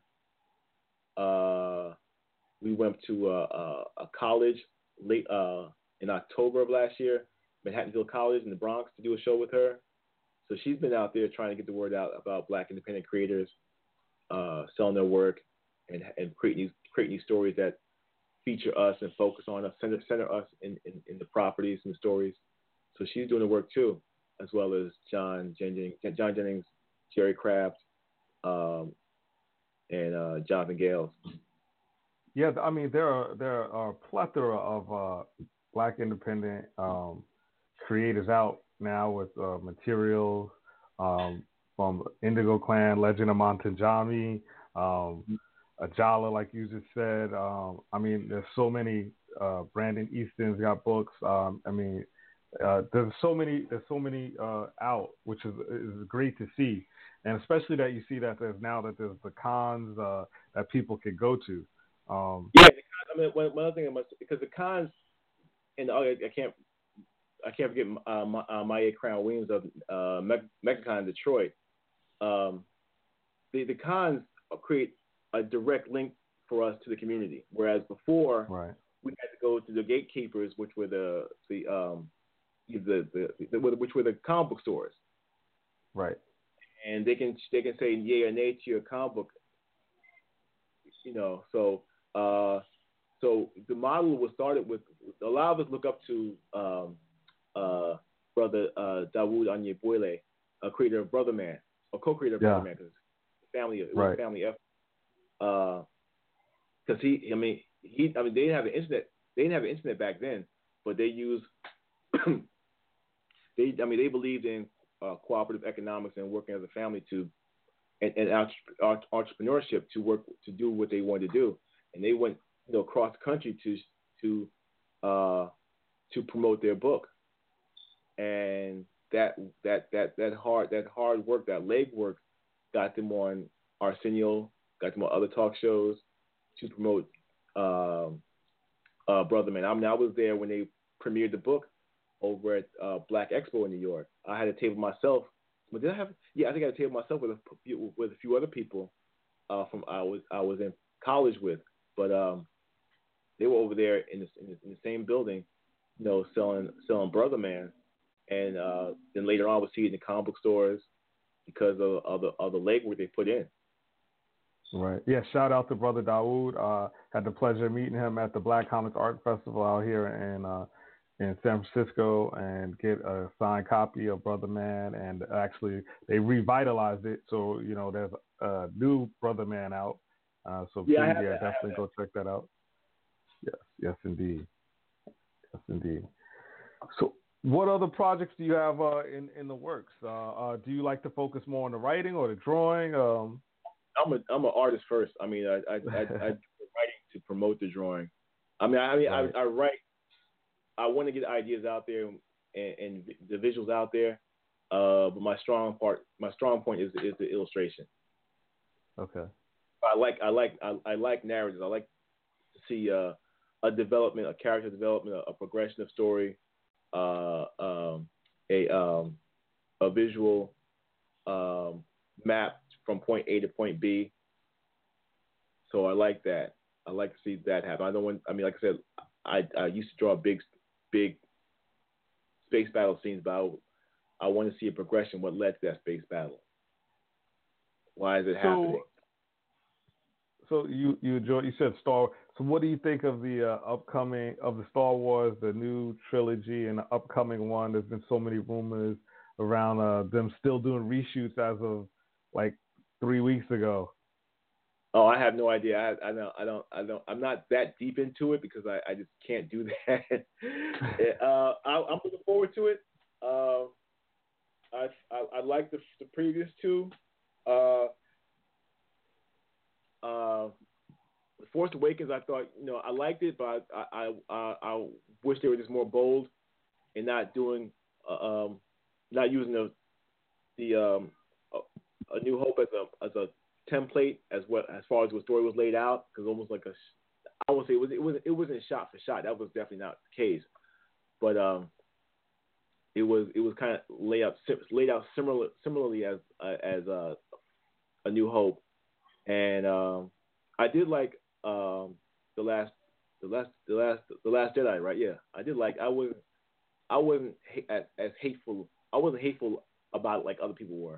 We went to a college late in October of last year, Manhattanville College in the Bronx, to do a show with her. So she's been out there trying to get the word out about Black independent creators, selling their work, and creating these stories that feature us and focus on us, center us in the properties and the stories. So she's doing the work too, as well as John Jennings, Jerry Craft, and Jonathan Gales. Yeah, I mean there are a plethora of Black independent creators out now with materials from Indigo Clan, Legend of Montanjami, Ajala, like you just said. I mean, there's so many. Brandon Easton's got books. There's so many out, which is great to see, and especially that you see that there's the cons that people can go to. Yeah, one other thing because the cons, and I can't forget Maya Crown Williams of MegaCon Detroit. The cons create a direct link for us to the community, whereas before we had to go to the gatekeepers, which were which were the comic book stores, right? And they can say yay or nay to your comic book, So the model was started with a lot of us look up to Brother Dawood Anyeboile, a creator of Brother Man, or co-creator of Brother Man, because it was a family effort. Because they didn't have the internet. They didn't have the internet back then, but they used. They believed in cooperative economics and working as a family and entrepreneurship to do what they wanted to do, and they went across the country to promote their book, and that hard work, that leg work, got them on Arsenio, got them on other talk shows to promote Brother Man. I was there when they premiered the book over at Black Expo in New York. I had a table myself. But did I have? Yeah, I think I had a table myself with a few other people from I was in college with. But they were over there in the same building, selling Brother Man, and then later on, we'll see it in the comic book stores because of the legwork they put in. Right. Yeah. Shout out to Brother Dawood. Had the pleasure of meeting him at the Black Comics Art Festival out here in San Francisco, and get a signed copy of Brother Man. And actually, they revitalized it, so there's a new Brother Man out. So please, definitely go check that out. Yes, indeed. So, what other projects do you have in the works? Do you like to focus more on the writing or the drawing? I'm an artist first. I do writing to promote the drawing. Right. I write. I want to get ideas out there and the visuals out there. But my strong point is the illustration. Okay. I like narratives. I like to see a development, a character development, a progression of story, a visual map from point A to point B. So I like that. I like to see that happen. Like I said, I used to draw big space battle scenes, but I want to see a progression. What led to that space battle? Why is it happening? So you said Star. So what do you think of the upcoming of the Star Wars, the new trilogy, and the upcoming one? There's been so many rumors around them still doing reshoots as of like 3 weeks ago. Oh, I have no idea. I don't. I'm not that deep into it because I just can't do that. I'm looking forward to it. I like the previous two. The Force Awakens, I thought, I liked it, but I wish they were just more bold and not doing, not using the A New Hope as a template as far as the story was laid out, because almost like I won't say it wasn't shot for shot. That was definitely not the case, but it was kind of laid out similarly as A New Hope, and I did like the last Jedi, right? Yeah, I did like. I wasn't as hateful. I wasn't hateful about it like other people were.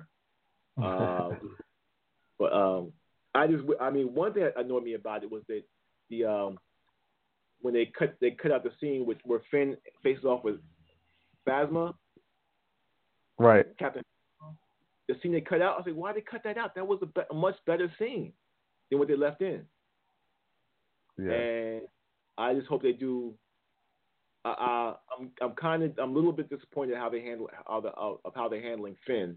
But one thing that annoyed me about it was that when they cut out the scene where Finn faces off with Phasma, right? Captain. The scene they cut out, I was like, why did they cut that out? That was a much better scene than what they left in. Yeah. And I just hope they do. I'm a little bit disappointed how they handle how they're handling Finn.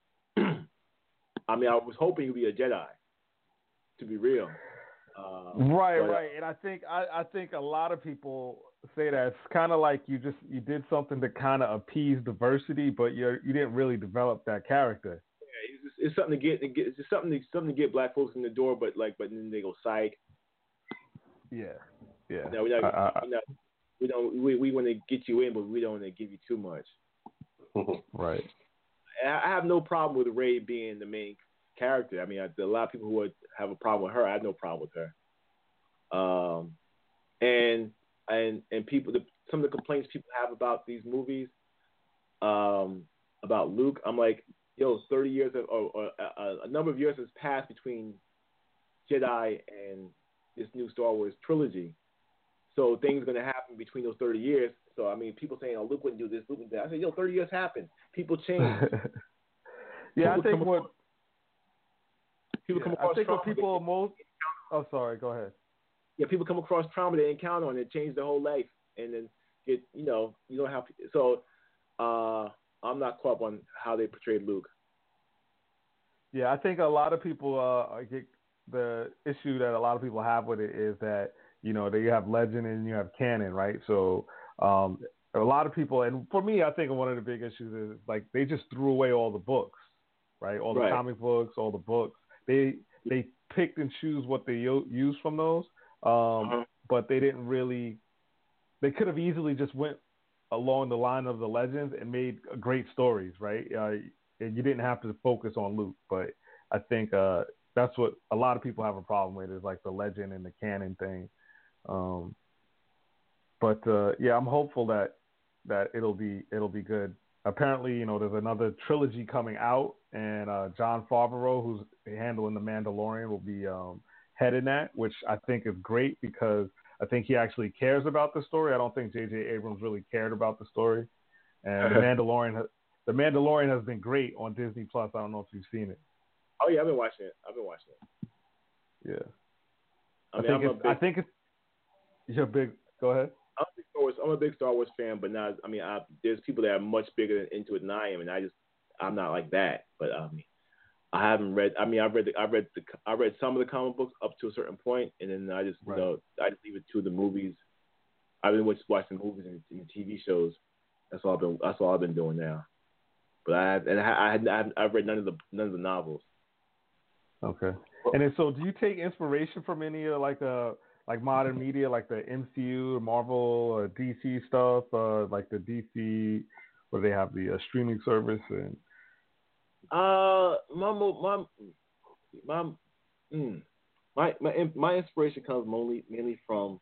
I was hoping he'd be a Jedi, to be real. Right. And I think a lot of people say that it's kind of like you did something to kind of appease diversity, but you didn't really develop that character. Yeah, it's something it's just something to get black folks in the door, but then they go psych. Yeah. No, we want to get you in, but we don't want to give you too much. Right. I have no problem with Rey being the main character. A lot of people who would have a problem with her. I have no problem with her. And people, some of the complaints people have about these movies, about Luke, I'm like, 30 years or a number of years has passed between Jedi and this new Star Wars trilogy. So things are going to happen between those 30 years. So, people saying, oh, Luke wouldn't do this, Luke wouldn't do that. I said, 30 years happened. People change. Yeah, I think what people come across trauma. People are most... Oh, sorry. Go ahead. Yeah, people come across trauma they encounter and it changes their whole life. And then get, you don't have... So, I'm not caught up on how they portrayed Luke. Yeah, I think a lot of people get the issue that a lot of people have with it is that, that you have legend and you have canon, right? So a lot of people, and for me, I think one of the big issues is like they just threw away all the books, right? All the comic books, all the books. They picked and choose what they use from those, but they didn't really. They could have easily just went along the line of the legends and made great stories, right? And you didn't have to focus on Luke, but I think that's what a lot of people have a problem with is like the legend and the canon thing. But I'm hopeful that it'll be good. Apparently, there's another trilogy coming out, and Jon Favreau, who's handling The Mandalorian, will be heading that, which I think is great because I think he actually cares about the story. I don't think J.J. Abrams really cared about the story. And The Mandalorian has been great on Disney Plus. I don't know if you've seen it. Oh yeah, I've been watching it. Yeah. I think it's. You're big. Go ahead. I'm a big Star Wars fan, but not. There's people that are much bigger into it than I am, and I'm not like that. But I haven't read. I read some of the comic books up to a certain point, and then I just I just leave it to the movies I've been watching movies and TV shows. That's all I've been doing now. But I've read none of the novels. Okay. And then, so do you take inspiration from any of like modern media, like the MCU, Marvel, or DC stuff, like the DC, where they have the streaming service and? My inspiration comes mainly from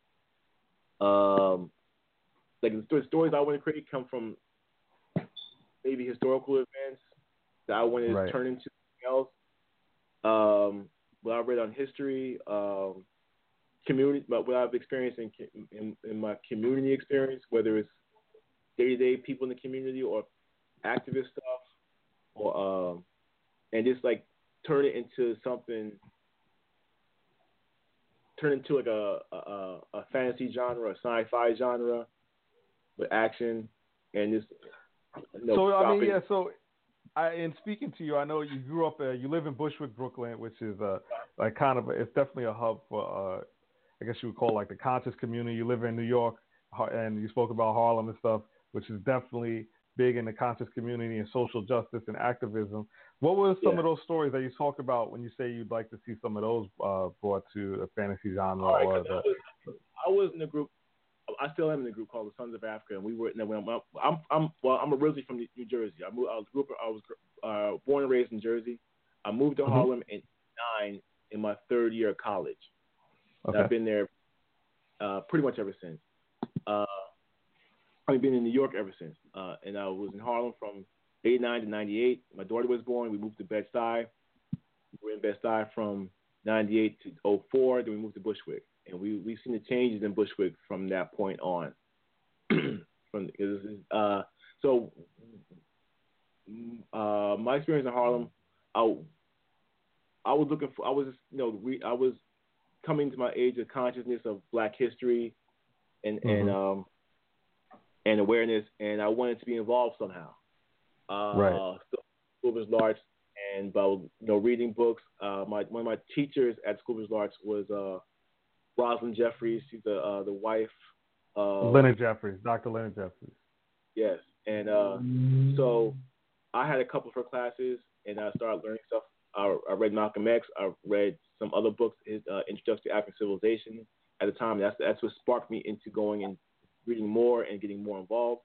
like the stories I want to create come from maybe historical events that I want to turn into something else. What I read on history, community, but what I've experienced in my community experience, whether it's day-to-day people in the community or activist stuff, or and just like turn it into something. Turn into like a fantasy genre, a sci-fi genre with action, and just in speaking to you, I know you grew up, you live in Bushwick, Brooklyn, which is like kind of it's definitely a hub for I guess you would call like the conscious community. You live in New York, and you spoke about Harlem and stuff, which is definitely big in the conscious community and social justice and activism. What were some of those stories that you talk about when you say you'd like to see some of those brought to the fantasy genre? I was in a group. I still am in a group called the Sons of Africa, and we were. I'm originally from New Jersey. I was born and raised in Jersey. I moved to Harlem in '9 in my third year of college. Okay. I've been there pretty much ever since. I've been in New York ever since, and I was in Harlem from '89 to '98. My daughter was born. We moved to Bed-Stuy. We were in Bed-Stuy from '98 to '04. Then we moved to Bushwick, and we've seen the changes in Bushwick from that point on. My experience in Harlem, I was coming to my age of consciousness of Black history and awareness, and I wanted to be involved somehow. School of Arts, and reading books. One of my teachers at School of Arts was Rosalind Jeffries. She's the wife of Leonard Jeffries, Dr. Leonard Jeffries. Yes, and so I had a couple of her classes, and I started learning stuff. I read Malcolm X. I read some other books, his Introduction to African Civilization. At the time, that's what sparked me into going and reading more and getting more involved.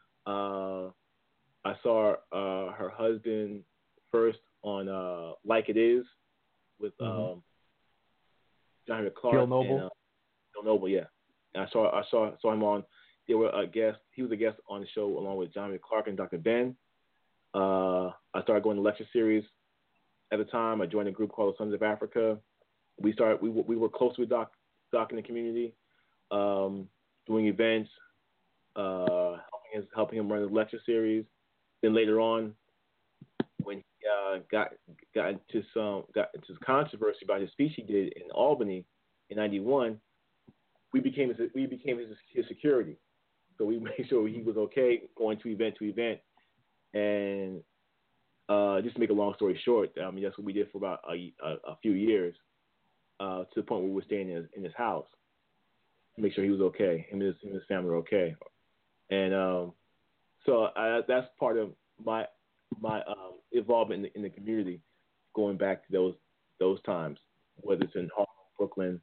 I saw her husband first on Like It Is with John Henrik Clarke. Gil Noble. Gil Noble, yeah. And I saw him on. They were a guest. He was a guest on the show along with John Henrik Clarke and Dr. Ben. I started going to lecture series. At the time, I joined a group called the Sons of Africa. We were close with Doc in the community, doing events, helping him run the lecture series. Then later on, when he got into some controversy about his speech he did in Albany in '91, we became his security. So we made sure he was okay going to event, and just to make a long story short, I mean that's what we did for about a few years, to the point where we were staying in his house to make sure he was okay, him and his family were okay, and so that's part of my involvement in the community, going back to those times, whether it's in Harlem, Brooklyn,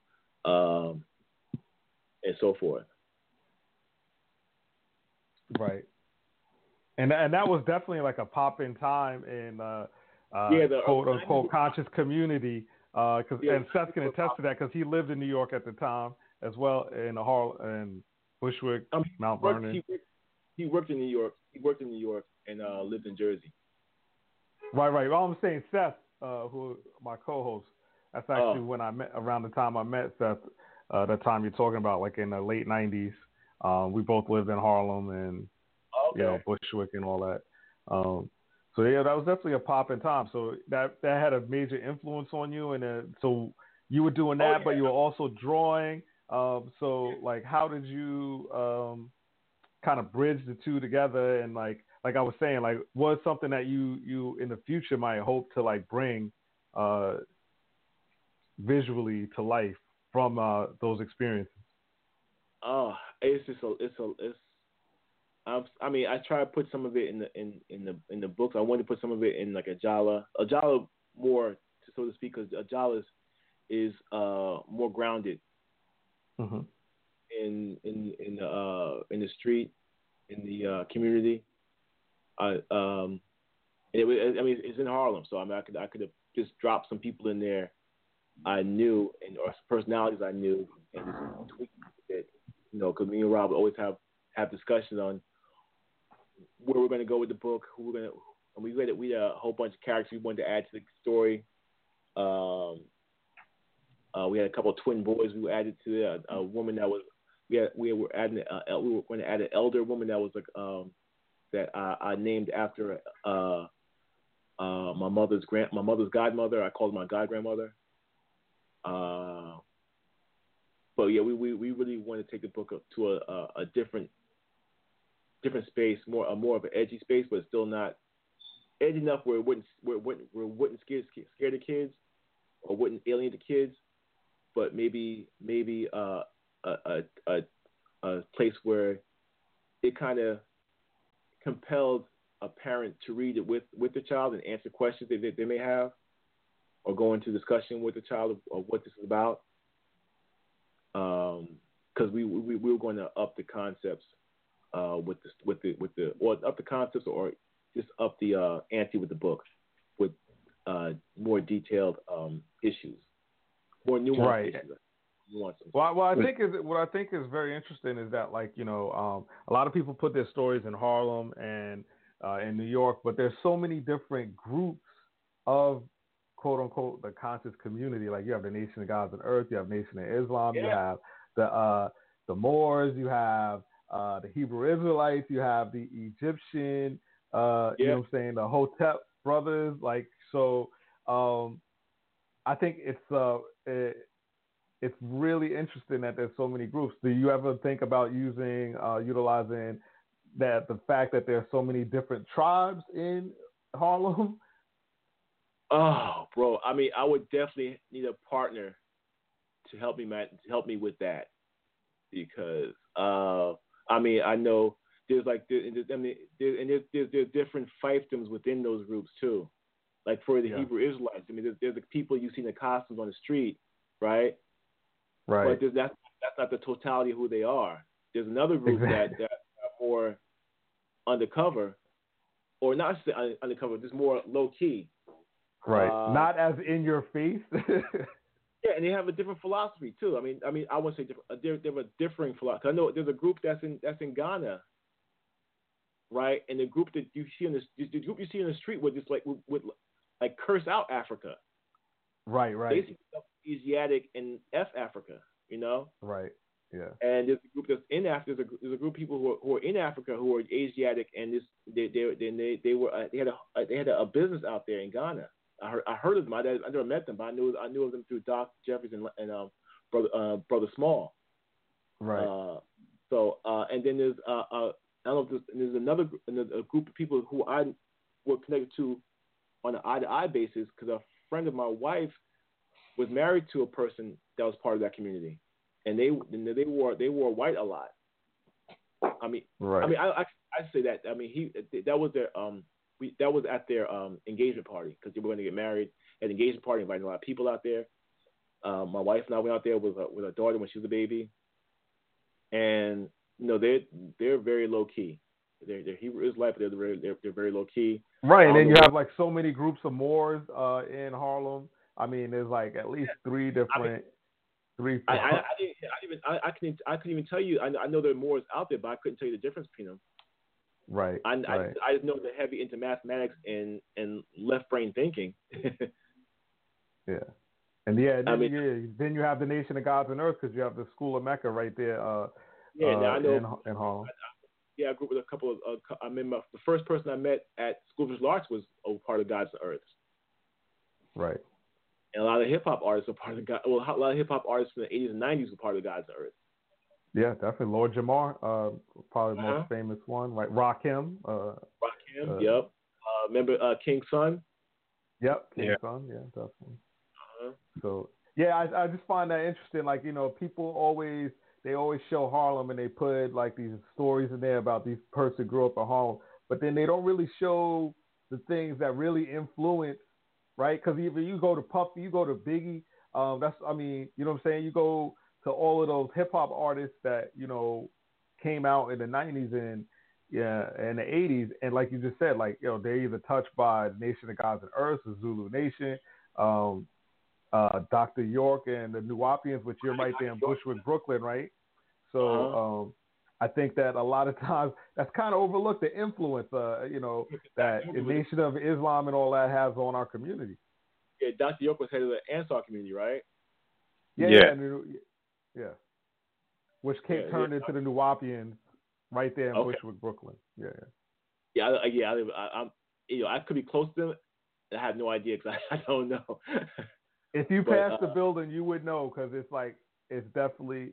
and so forth. Right. And that was definitely like a pop-in time in the quote-unquote conscious community. And Seth can attest to that because he lived in New York at the time as well, in Harlem, Bushwick, Mount Vernon. He worked in New York. He worked in New York and lived in Jersey. Right. Well, I'm saying Seth, who my co-host. That's actually when I met. Around the time I met Seth, that time you're talking about, like in the late '90s. We both lived in Harlem and Bushwick and all that. So yeah, that was definitely a pop in time. So that had a major influence on you, and so you were doing that, but you were also drawing. So like, how did you kind of bridge the two together? And like I was saying, like, was something that you in the future might hope to like bring visually to life from those experiences? It's just I mean, I try to put some of it in the books. I wanted to put some of it in like Ajala more, so to speak, because Ajala is more grounded Mm-hmm. in the street, in the community. I mean, it's in Harlem, so I mean, I could have just dropped some people in there I knew or personalities I knew and just tweaked it, because me and Rob would always have discussions on where we're going to go with the book, who we're going to, and we had a whole bunch of characters we wanted to add to the story. We had a couple of twin boys we added to it. A woman that was we were adding we were going to add an elder woman that was like that I named after my mother's godmother. I called her my god grandmother. But yeah, we really want to take the book up to a different space, more of an edgy space, but still not edgy enough where it wouldn't scare the kids or wouldn't alienate the kids, but maybe a place where it kind of compelled a parent to read it with the child and answer questions they may have, or go into discussion with the child of what this is about. Because we were going to up the concepts or up the concepts or just up the ante with the book with more detailed issues, more nuanced issues. Well, I think what I think is very interesting is that, like, a lot of people put their stories in Harlem and in New York, but there's so many different groups of quote unquote the conscious community. Like, you have the Nation of Gods and Earth, you have Nation of Islam, you have the Moors, you have the Hebrew Israelites, you have the Egyptian, you know what I'm saying, the Hotep brothers. Like, so I think it's really interesting that there's so many groups. Do you ever think about utilizing the fact that there's so many different tribes in Harlem? Oh, bro. I mean, I would definitely need a partner to help me with that, because I mean, I know there's different fiefdoms within those groups too. Like for the Hebrew Israelites, I mean, there's the people you see in the costumes on the street, right? Right. But that's not the totality of who they are. There's another group that are more undercover, or not undercover, just more low key. Right. Not as in your face. Yeah, and they have a different philosophy too. I mean, I wouldn't say different. They have a differing philosophy. I know there's a group that's in Ghana, right? And the group that you see in the group you see in the street would just would curse out Africa. Right. They see Asiatic and F Africa, Right. Yeah. And there's a group that's in Africa. There's a group of people who are in Africa who are Asiatic, and they had a business out there in Ghana. I heard of them. I never met them, but I knew of them through Doc Jeffries and Brother Small. Right. And then there's I don't know if there's another group of people who I were connected to on an eye-to-eye basis, because a friend of my wife was married to a person that was part of that community, and they wore white a lot. I mean, right. I mean, I say that. I mean, that was their that was at their engagement party, because they were going to get married at an engagement party, inviting a lot of people out there. My wife and I went out there with her daughter when she was a baby, and they're very low key. They're Hebrew Israelite, but they're very low key. Right, and then you have like so many groups of Moors in Harlem. I mean, there's like at least three different. I couldn't even tell you. I know there are Moors out there, but I couldn't tell you the difference between them. Right. I just know they're heavy into mathematics and left brain thinking. Yeah. And then you have the Nation of Gods and Earth, because you have the School of Mecca right there. Now I know in Harlem. I grew up with a couple of. I remember the first person I met at School of Visual Arts was part of Gods and Earth. Right. And a lot of hip hop artists are part of God. Well, a lot of hip hop artists from the 80s and 90s were part of Gods and Earth. Yeah, definitely. Lord Jamar, probably the most famous one, right? Rakim. Rakim, yep. Remember King Son? Yep, King Son, yeah, definitely. So, yeah, I just find that interesting. Like, people always they always show Harlem and they put like these stories in there about these person grew up in Harlem, but then they don't really show the things that really influence, right? Because even you go to Puffy, you go to Biggie, you know what I'm saying? You go to all of those hip hop artists that, came out in the 90s and the 80s. And like you just said, like, they're either touched by Nation of Gods and Earth or Zulu Nation, Dr. York and the Nuwapians, which you're right there in Bushwick, Brooklyn, right? So I think that a lot of times that's kind of overlooked, the influence, that the Nation of Islam and all that has on our community. Yeah, Dr. York was head of the Ansar community, right? Yeah. Which turned into the Nuwapians right there in Bushwick, Brooklyn. I could be close to them. I have no idea because I don't know. If you pass the building, you would know because it's definitely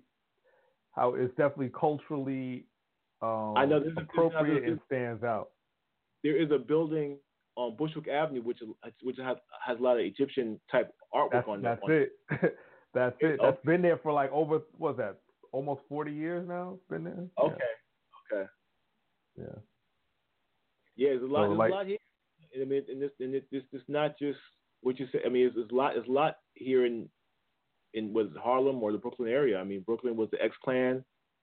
culturally I know appropriate and stands out. There is a building on Bushwick Avenue which has a lot of Egyptian type artwork on that. That's it. That's it. That's been there for like over almost 40 years now. It's been there. Okay. Yeah. Yeah, there's a lot here. I mean, and this not just what you say. I mean, it's a lot here in was Harlem or the Brooklyn area. I mean, Brooklyn was the X-Clan.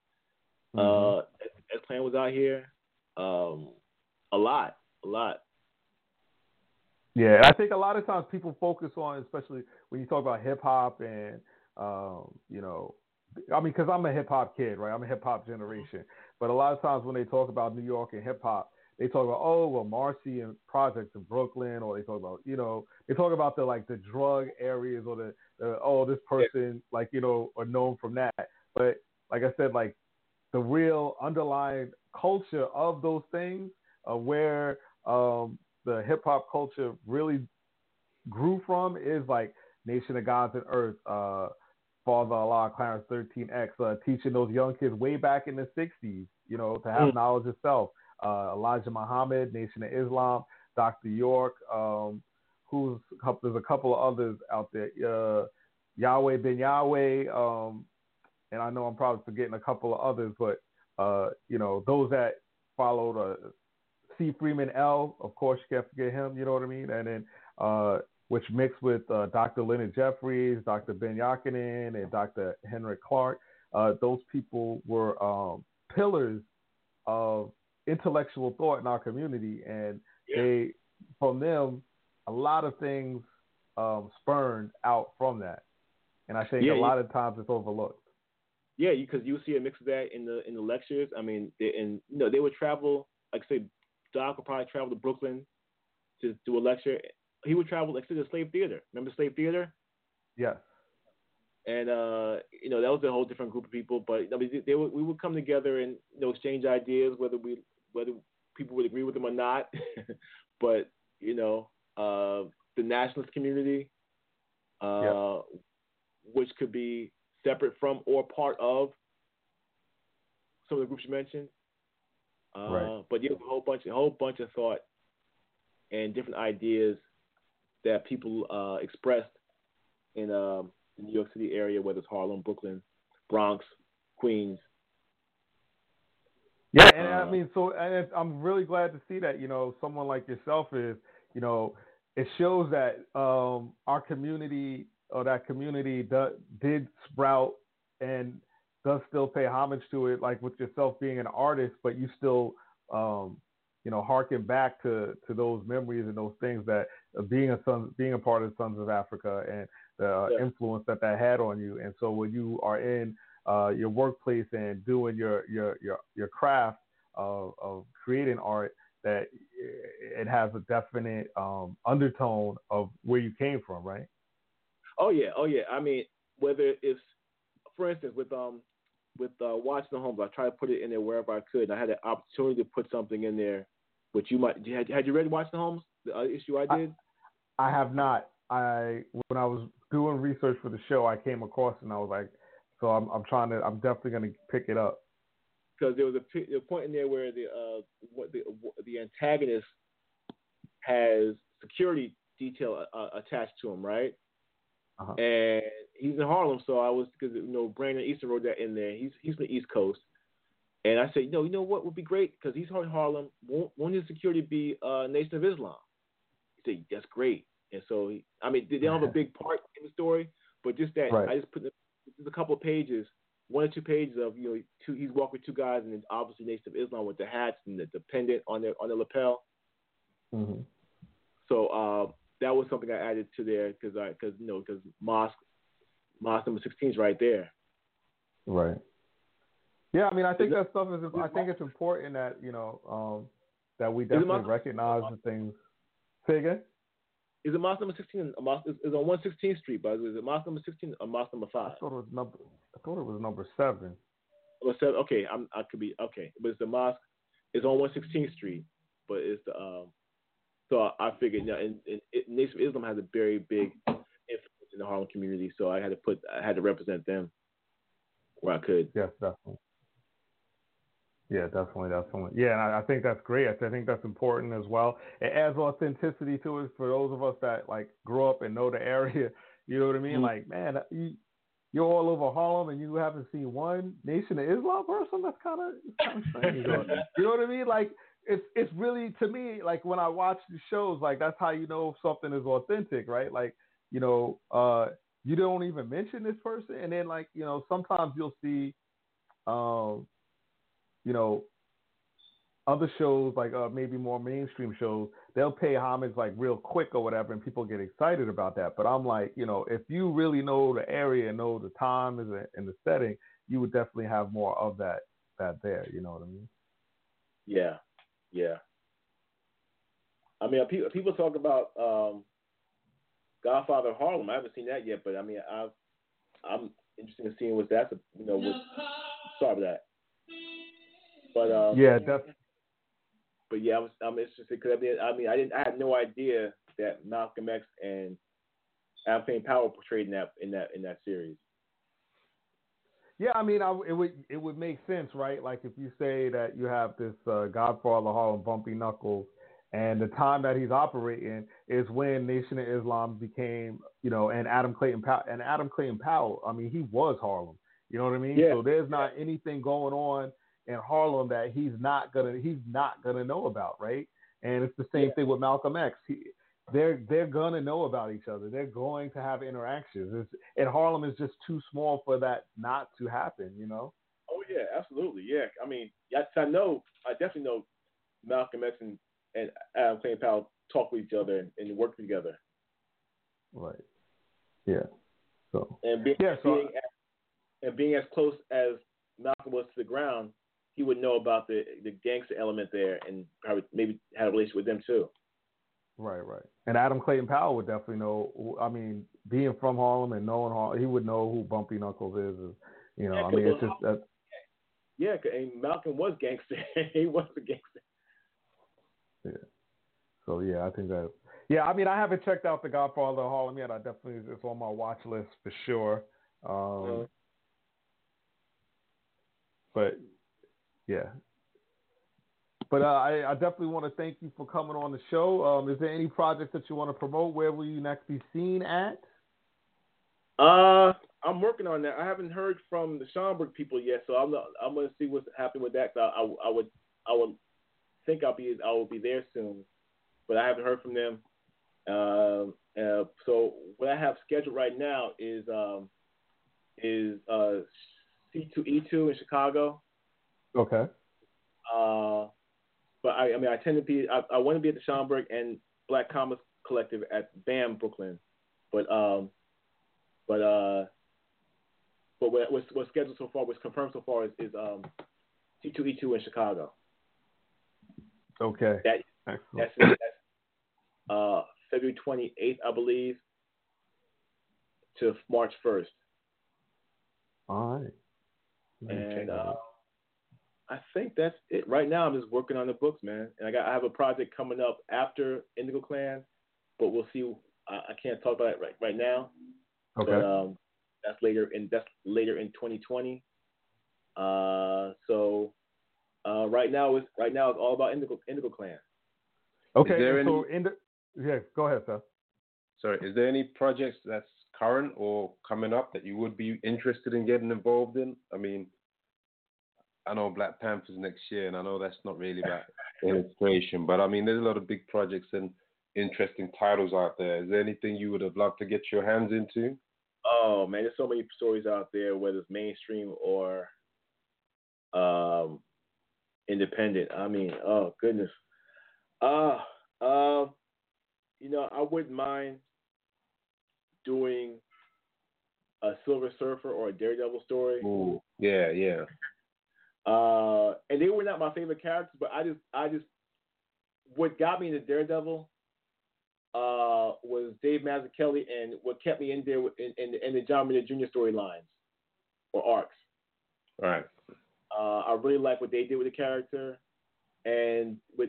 X-Clan was out here. A lot. Yeah, I think a lot of times people focus on, especially when you talk about hip hop and because I'm a hip hop kid, right? I'm a hip hop generation. But a lot of times when they talk about New York and hip hop, they talk about Marcy and projects in Brooklyn, or they talk about the drug areas or this person are known from that. But like I said, like the real underlying culture of those things, where the hip hop culture really grew from is like Nation of Gods and Earth, Father Allah, Clarence 13X, teaching those young kids way back in the 60s, to have knowledge of self. Elijah Muhammad, Nation of Islam, Dr. York, there's a couple of others out there, Yahweh Ben Yahweh, and I know I'm probably forgetting a couple of others, but those that followed C. Freeman L, of course you can't forget him, you know what I mean, and then which mixed with Dr. Leonard Jeffries, Dr. Ben Yakinen, and Dr. Henrik Clark. Those people were pillars of intellectual thought in our community, and from them, a lot of things spurned out from that. And I think a lot of times it's overlooked. Yeah, because you see a mix of that in the lectures. I mean, they would travel, like say, Doc would probably travel to Brooklyn to do a lecture. He would travel, like say, the Slave Theater. Remember Slave Theater? Yeah. And that was a whole different group of people. But I mean, we would come together and exchange ideas, whether people would agree with them or not. But the nationalist community, which could be separate from or part of some of the groups you mentioned. Right. But a whole bunch of thought and different ideas that people expressed in the New York City area, whether it's Harlem, Brooklyn, Bronx, Queens. Yeah, and I mean, and I'm really glad to see that, someone like yourself is, it shows that our community or that community did sprout and does still pay homage to it, like with yourself being an artist, but you still, harken back to those memories and those things that being a part of the Sons of Africa and the influence that had on you. And so when you are in your workplace and doing your craft of creating art, that it has a definite undertone of where you came from, right? Oh yeah. I mean, whether it's, for instance, with Watching the Homes, I try to put it in there wherever I could. And I had an opportunity to put something in there, which had you read Watching the Homes, the issue I did? I have not. When I was doing research for the show, I came across it and I was like, so I'm definitely going to pick it up. Because there was a point in there where the antagonist has security detail attached to him, right? Uh-huh. And he's in Harlem, so I was because Brandon Easton wrote that in there. He's from the East Coast, and I said, you know what would be great because he's in Harlem. Won't his security be Nation of Islam? He said that's great, and so they don't have a big part in the story, but just that I just put just a couple of pages, 1 or 2 pages of he's walking with 2 guys, and then obviously Nation of Islam with the hats and the pendant on their lapel. Mm-hmm. So that was something I added to there because mosque number 16 is right there. Right. Yeah, I mean, I think that stuff is. I think it's important that that we definitely recognize the things. Say again. Is it mosque number 16? Is on 116th Street, but is it mosque number 16 or mosque number 5? I thought it was number 7. Number 7. Okay, I could be okay, but it's the mosque. It's on 116th Street, but it's the So I figured, and Nation of Islam has a very big influence in the Harlem community, so I had to represent them where I could. Yes, definitely. Yeah, definitely. Yeah, and I think that's great. I think that's important as well. It adds authenticity to it for those of us that grew up and know the area. You know what I mean? Mm-hmm. Like, man, you're all over Harlem and you haven't seen one Nation of Islam person. That's kind of strange. You know what I mean? Like, it's really, to me, like when I watch the shows, like that's how you know if something is authentic, right? Like, you don't even mention this person, and then sometimes you'll see, other shows like maybe more mainstream shows, they'll pay homage like real quick or whatever, and people get excited about that. But I'm like, if you really know the area and know the time and the setting, you would definitely have more of that there. You know what I mean? Yeah. Yeah. I mean, people talk about Godfather of Harlem. I haven't seen that yet, but I mean, I'm interested in seeing what that's. Sorry about that. But yeah, definitely. But yeah, I'm interested because I had no idea that Malcolm X and Adam Clayton Powell portrayed in that series. Yeah, I mean, it would make sense, right? Like if you say that you have this Godfather Harlem, Bumpy Knuckles, and the time that he's operating is when Nation of Islam became, and Adam Clayton Powell. I mean, he was Harlem. You know what I mean? Yeah. So there's not anything going on in Harlem that he's not gonna know about, right? And it's the same thing with Malcolm X. They're gonna know about each other. They're going to have interactions. And Harlem is just too small for that not to happen, Oh yeah, absolutely, yeah. I mean, I definitely know Malcolm X and Adam Clayton Powell talk with each other and work together. Right. Yeah. So. And being as close as Malcolm was to the ground, he would know about the gangster element there, and probably maybe had a relationship with them too. Right. And Adam Clayton Powell would definitely know. I mean, being from Harlem and knowing Harlem, he would know who Bumpy Knuckles is. I mean, it's just that. Yeah, and Malcolm was gangster. He was a gangster. Yeah. So yeah, I think that. Yeah, I mean, I haven't checked out The Godfather of Harlem yet. It's on my watch list for sure. But yeah. But I definitely want to thank you for coming on the show. Is there any projects that you want to promote? Where will you next be seen at? I'm working on that. I haven't heard from the Schomburg people yet, so I'm going to see what's happening with that. I would think I will be there soon, but I haven't heard from them. So what I have scheduled right now is C2E2 in Chicago. Okay. But I tend to be. I want to be at the Schomburg and Black Comics Collective at BAM Brooklyn, but what's scheduled so far, what's confirmed so far is C2E2 in Chicago. Okay. That's February 28th, I believe, to March 1st. All right. And I think that's it. Right now, I'm just working on the books, man. And I have a project coming up after Indigo Clan, but we'll see. I can't talk about it right now. Okay. But that's later in 2020. So right now it's all about Indigo Clan. Okay. Yeah, go ahead, sir. Sorry, is there any projects that's current or coming up that you would be interested in getting involved in? I mean, I know Black Panther's next year, and I know that's not really about illustration, but I mean, there's a lot of big projects and interesting titles out there. Is there anything you would have loved to get your hands into? Oh man, there's so many stories out there, whether it's mainstream or independent. I mean, oh goodness. You know, I wouldn't mind doing a Silver Surfer or a Daredevil story. Ooh, yeah. And they were not my favorite characters, but I just what got me into Daredevil was Dave Mazzucchelli, and what kept me in there in the John Romita Jr. storylines or arcs. Right. I really like what they did with the character, and with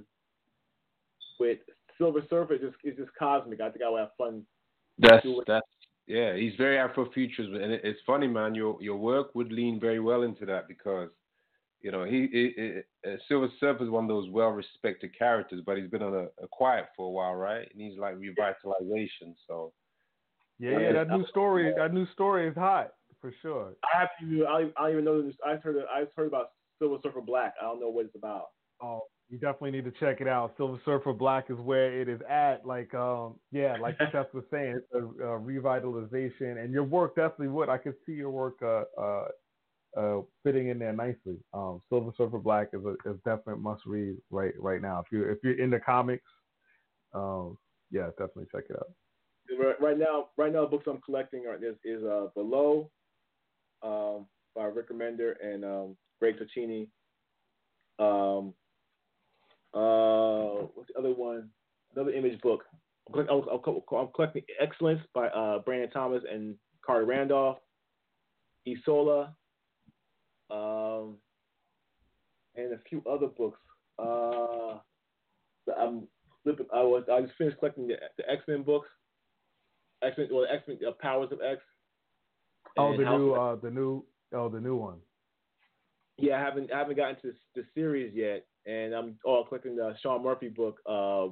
Silver Surfer, it's just cosmic. I think I would have fun. Yeah, he's very Afrofuturist, and it's funny, man. Your work would lean very well into that because, you know, Silver Surfer is one of those well-respected characters, but he's been on a quiet for a while, right? And he's like revitalization. So yeah, that new story is hot for sure. I don't even know this. I just heard about Silver Surfer Black. I don't know what it's about. Oh, you definitely need to check it out. Silver Surfer Black is where it is at. Like Seth was saying, it's a revitalization, and your work definitely would. I could see your work fitting in there nicely. Silver Surfer Black is definitely must read right now. If you're into comics, definitely check it out. Right now, the books I'm collecting is Below by Rick Remender and Greg Ticini. What's the other one? Another Image book. I'm collecting Excellence by Brandon Thomas and Carter Randolph. Isola. And a few other books. I just finished collecting the X-Men books. X-Men, Powers of X. Oh, the new one. Yeah, I haven't gotten to the series yet, and I'm collecting the Sean Murphy book,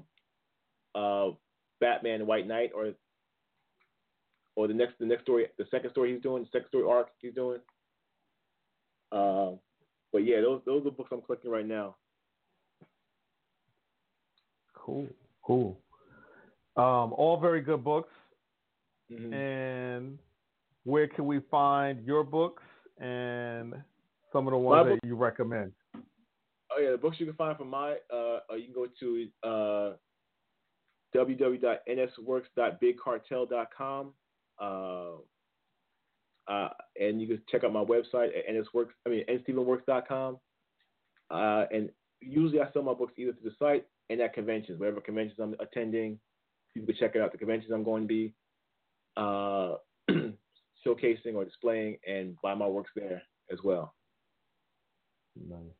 Batman and White Knight, or the next story, the second story he's doing, the second story arc he's doing. But yeah, those are the books I'm collecting right now. Cool. All very good books. Mm-hmm. And where can we find your books and some of the ones that you recommend? Oh yeah, the books you can find from you can go to www.nsworks.bigcartel.com. And you can check out my website at nstephenworks.com. And usually I sell my books either to the site and at conventions, whatever conventions I'm attending. People can check it out. The conventions I'm going to be showcasing or displaying, and buy my works there as well. Nice.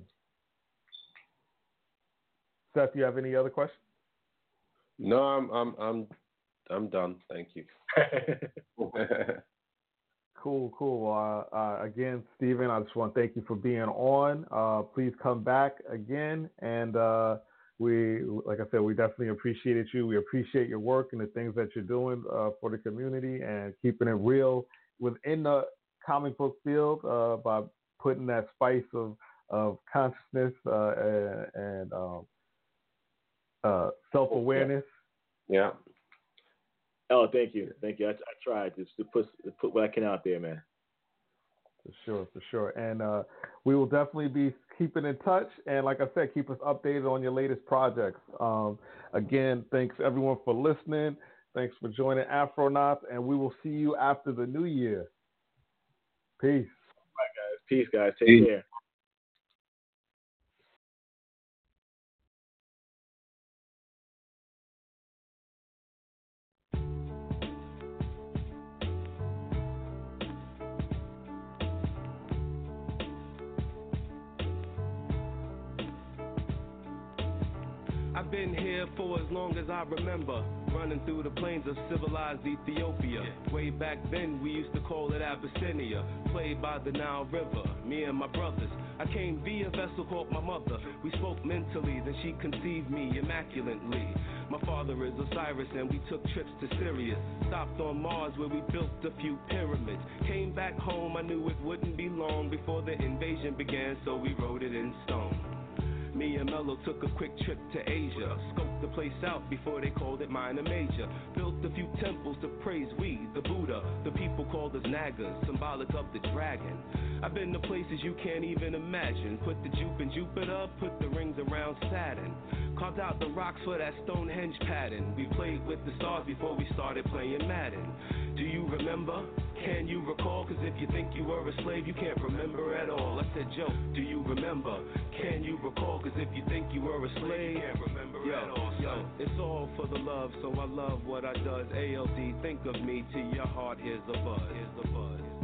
Seth, do you have any other questions? No, I'm done. Thank you. Cool. Again, Stephen, I just want to thank you for being on. Please come back again, and like I said, we definitely appreciated you. We appreciate your work and the things that you're doing for the community and keeping it real within the comic book field by putting that spice of consciousness and self-awareness. Yeah. Oh, thank you. I tried just to put what I can out there, man. For sure. And we will definitely be keeping in touch. And like I said, keep us updated on your latest projects. Again, thanks everyone for listening. Thanks for joining Afronauts, and we will see you after the new year. Peace. All right, guys. Peace, guys. Take care. I've been here for as long as I remember, running through the plains of civilized Ethiopia. Way back then we used to call it Abyssinia, played by the Nile River. Me and my brothers I came via vessel called my mother. We spoke mentally, then she conceived me immaculately. My father is Osiris and we took trips to Sirius. Stopped on Mars where we built a few pyramids. Came back home, I knew it wouldn't be long before the invasion began, so we wrote it in stone. Me and Mello took a quick trip to Asia. Scoped the place out before they called it minor major. Built a few temples to praise we, the Buddha. The people called us Nagas, symbolic of the dragon. I've been to places you can't even imagine. Put the Jupe in Jupiter, put the rings around Saturn. Carved out the rocks for that Stonehenge pattern. We played with the stars before we started playing Madden. Do you remember? Can you recall? Cause if you think you were a slave, you can't remember at all. I said, Joe, do you remember? Can you recall? Cause if you think you were a slave, you can't remember at all. Yo, it's all for the love, so I love what I does. ALD, think of me till your heart hears a buzz. Here's a buzz.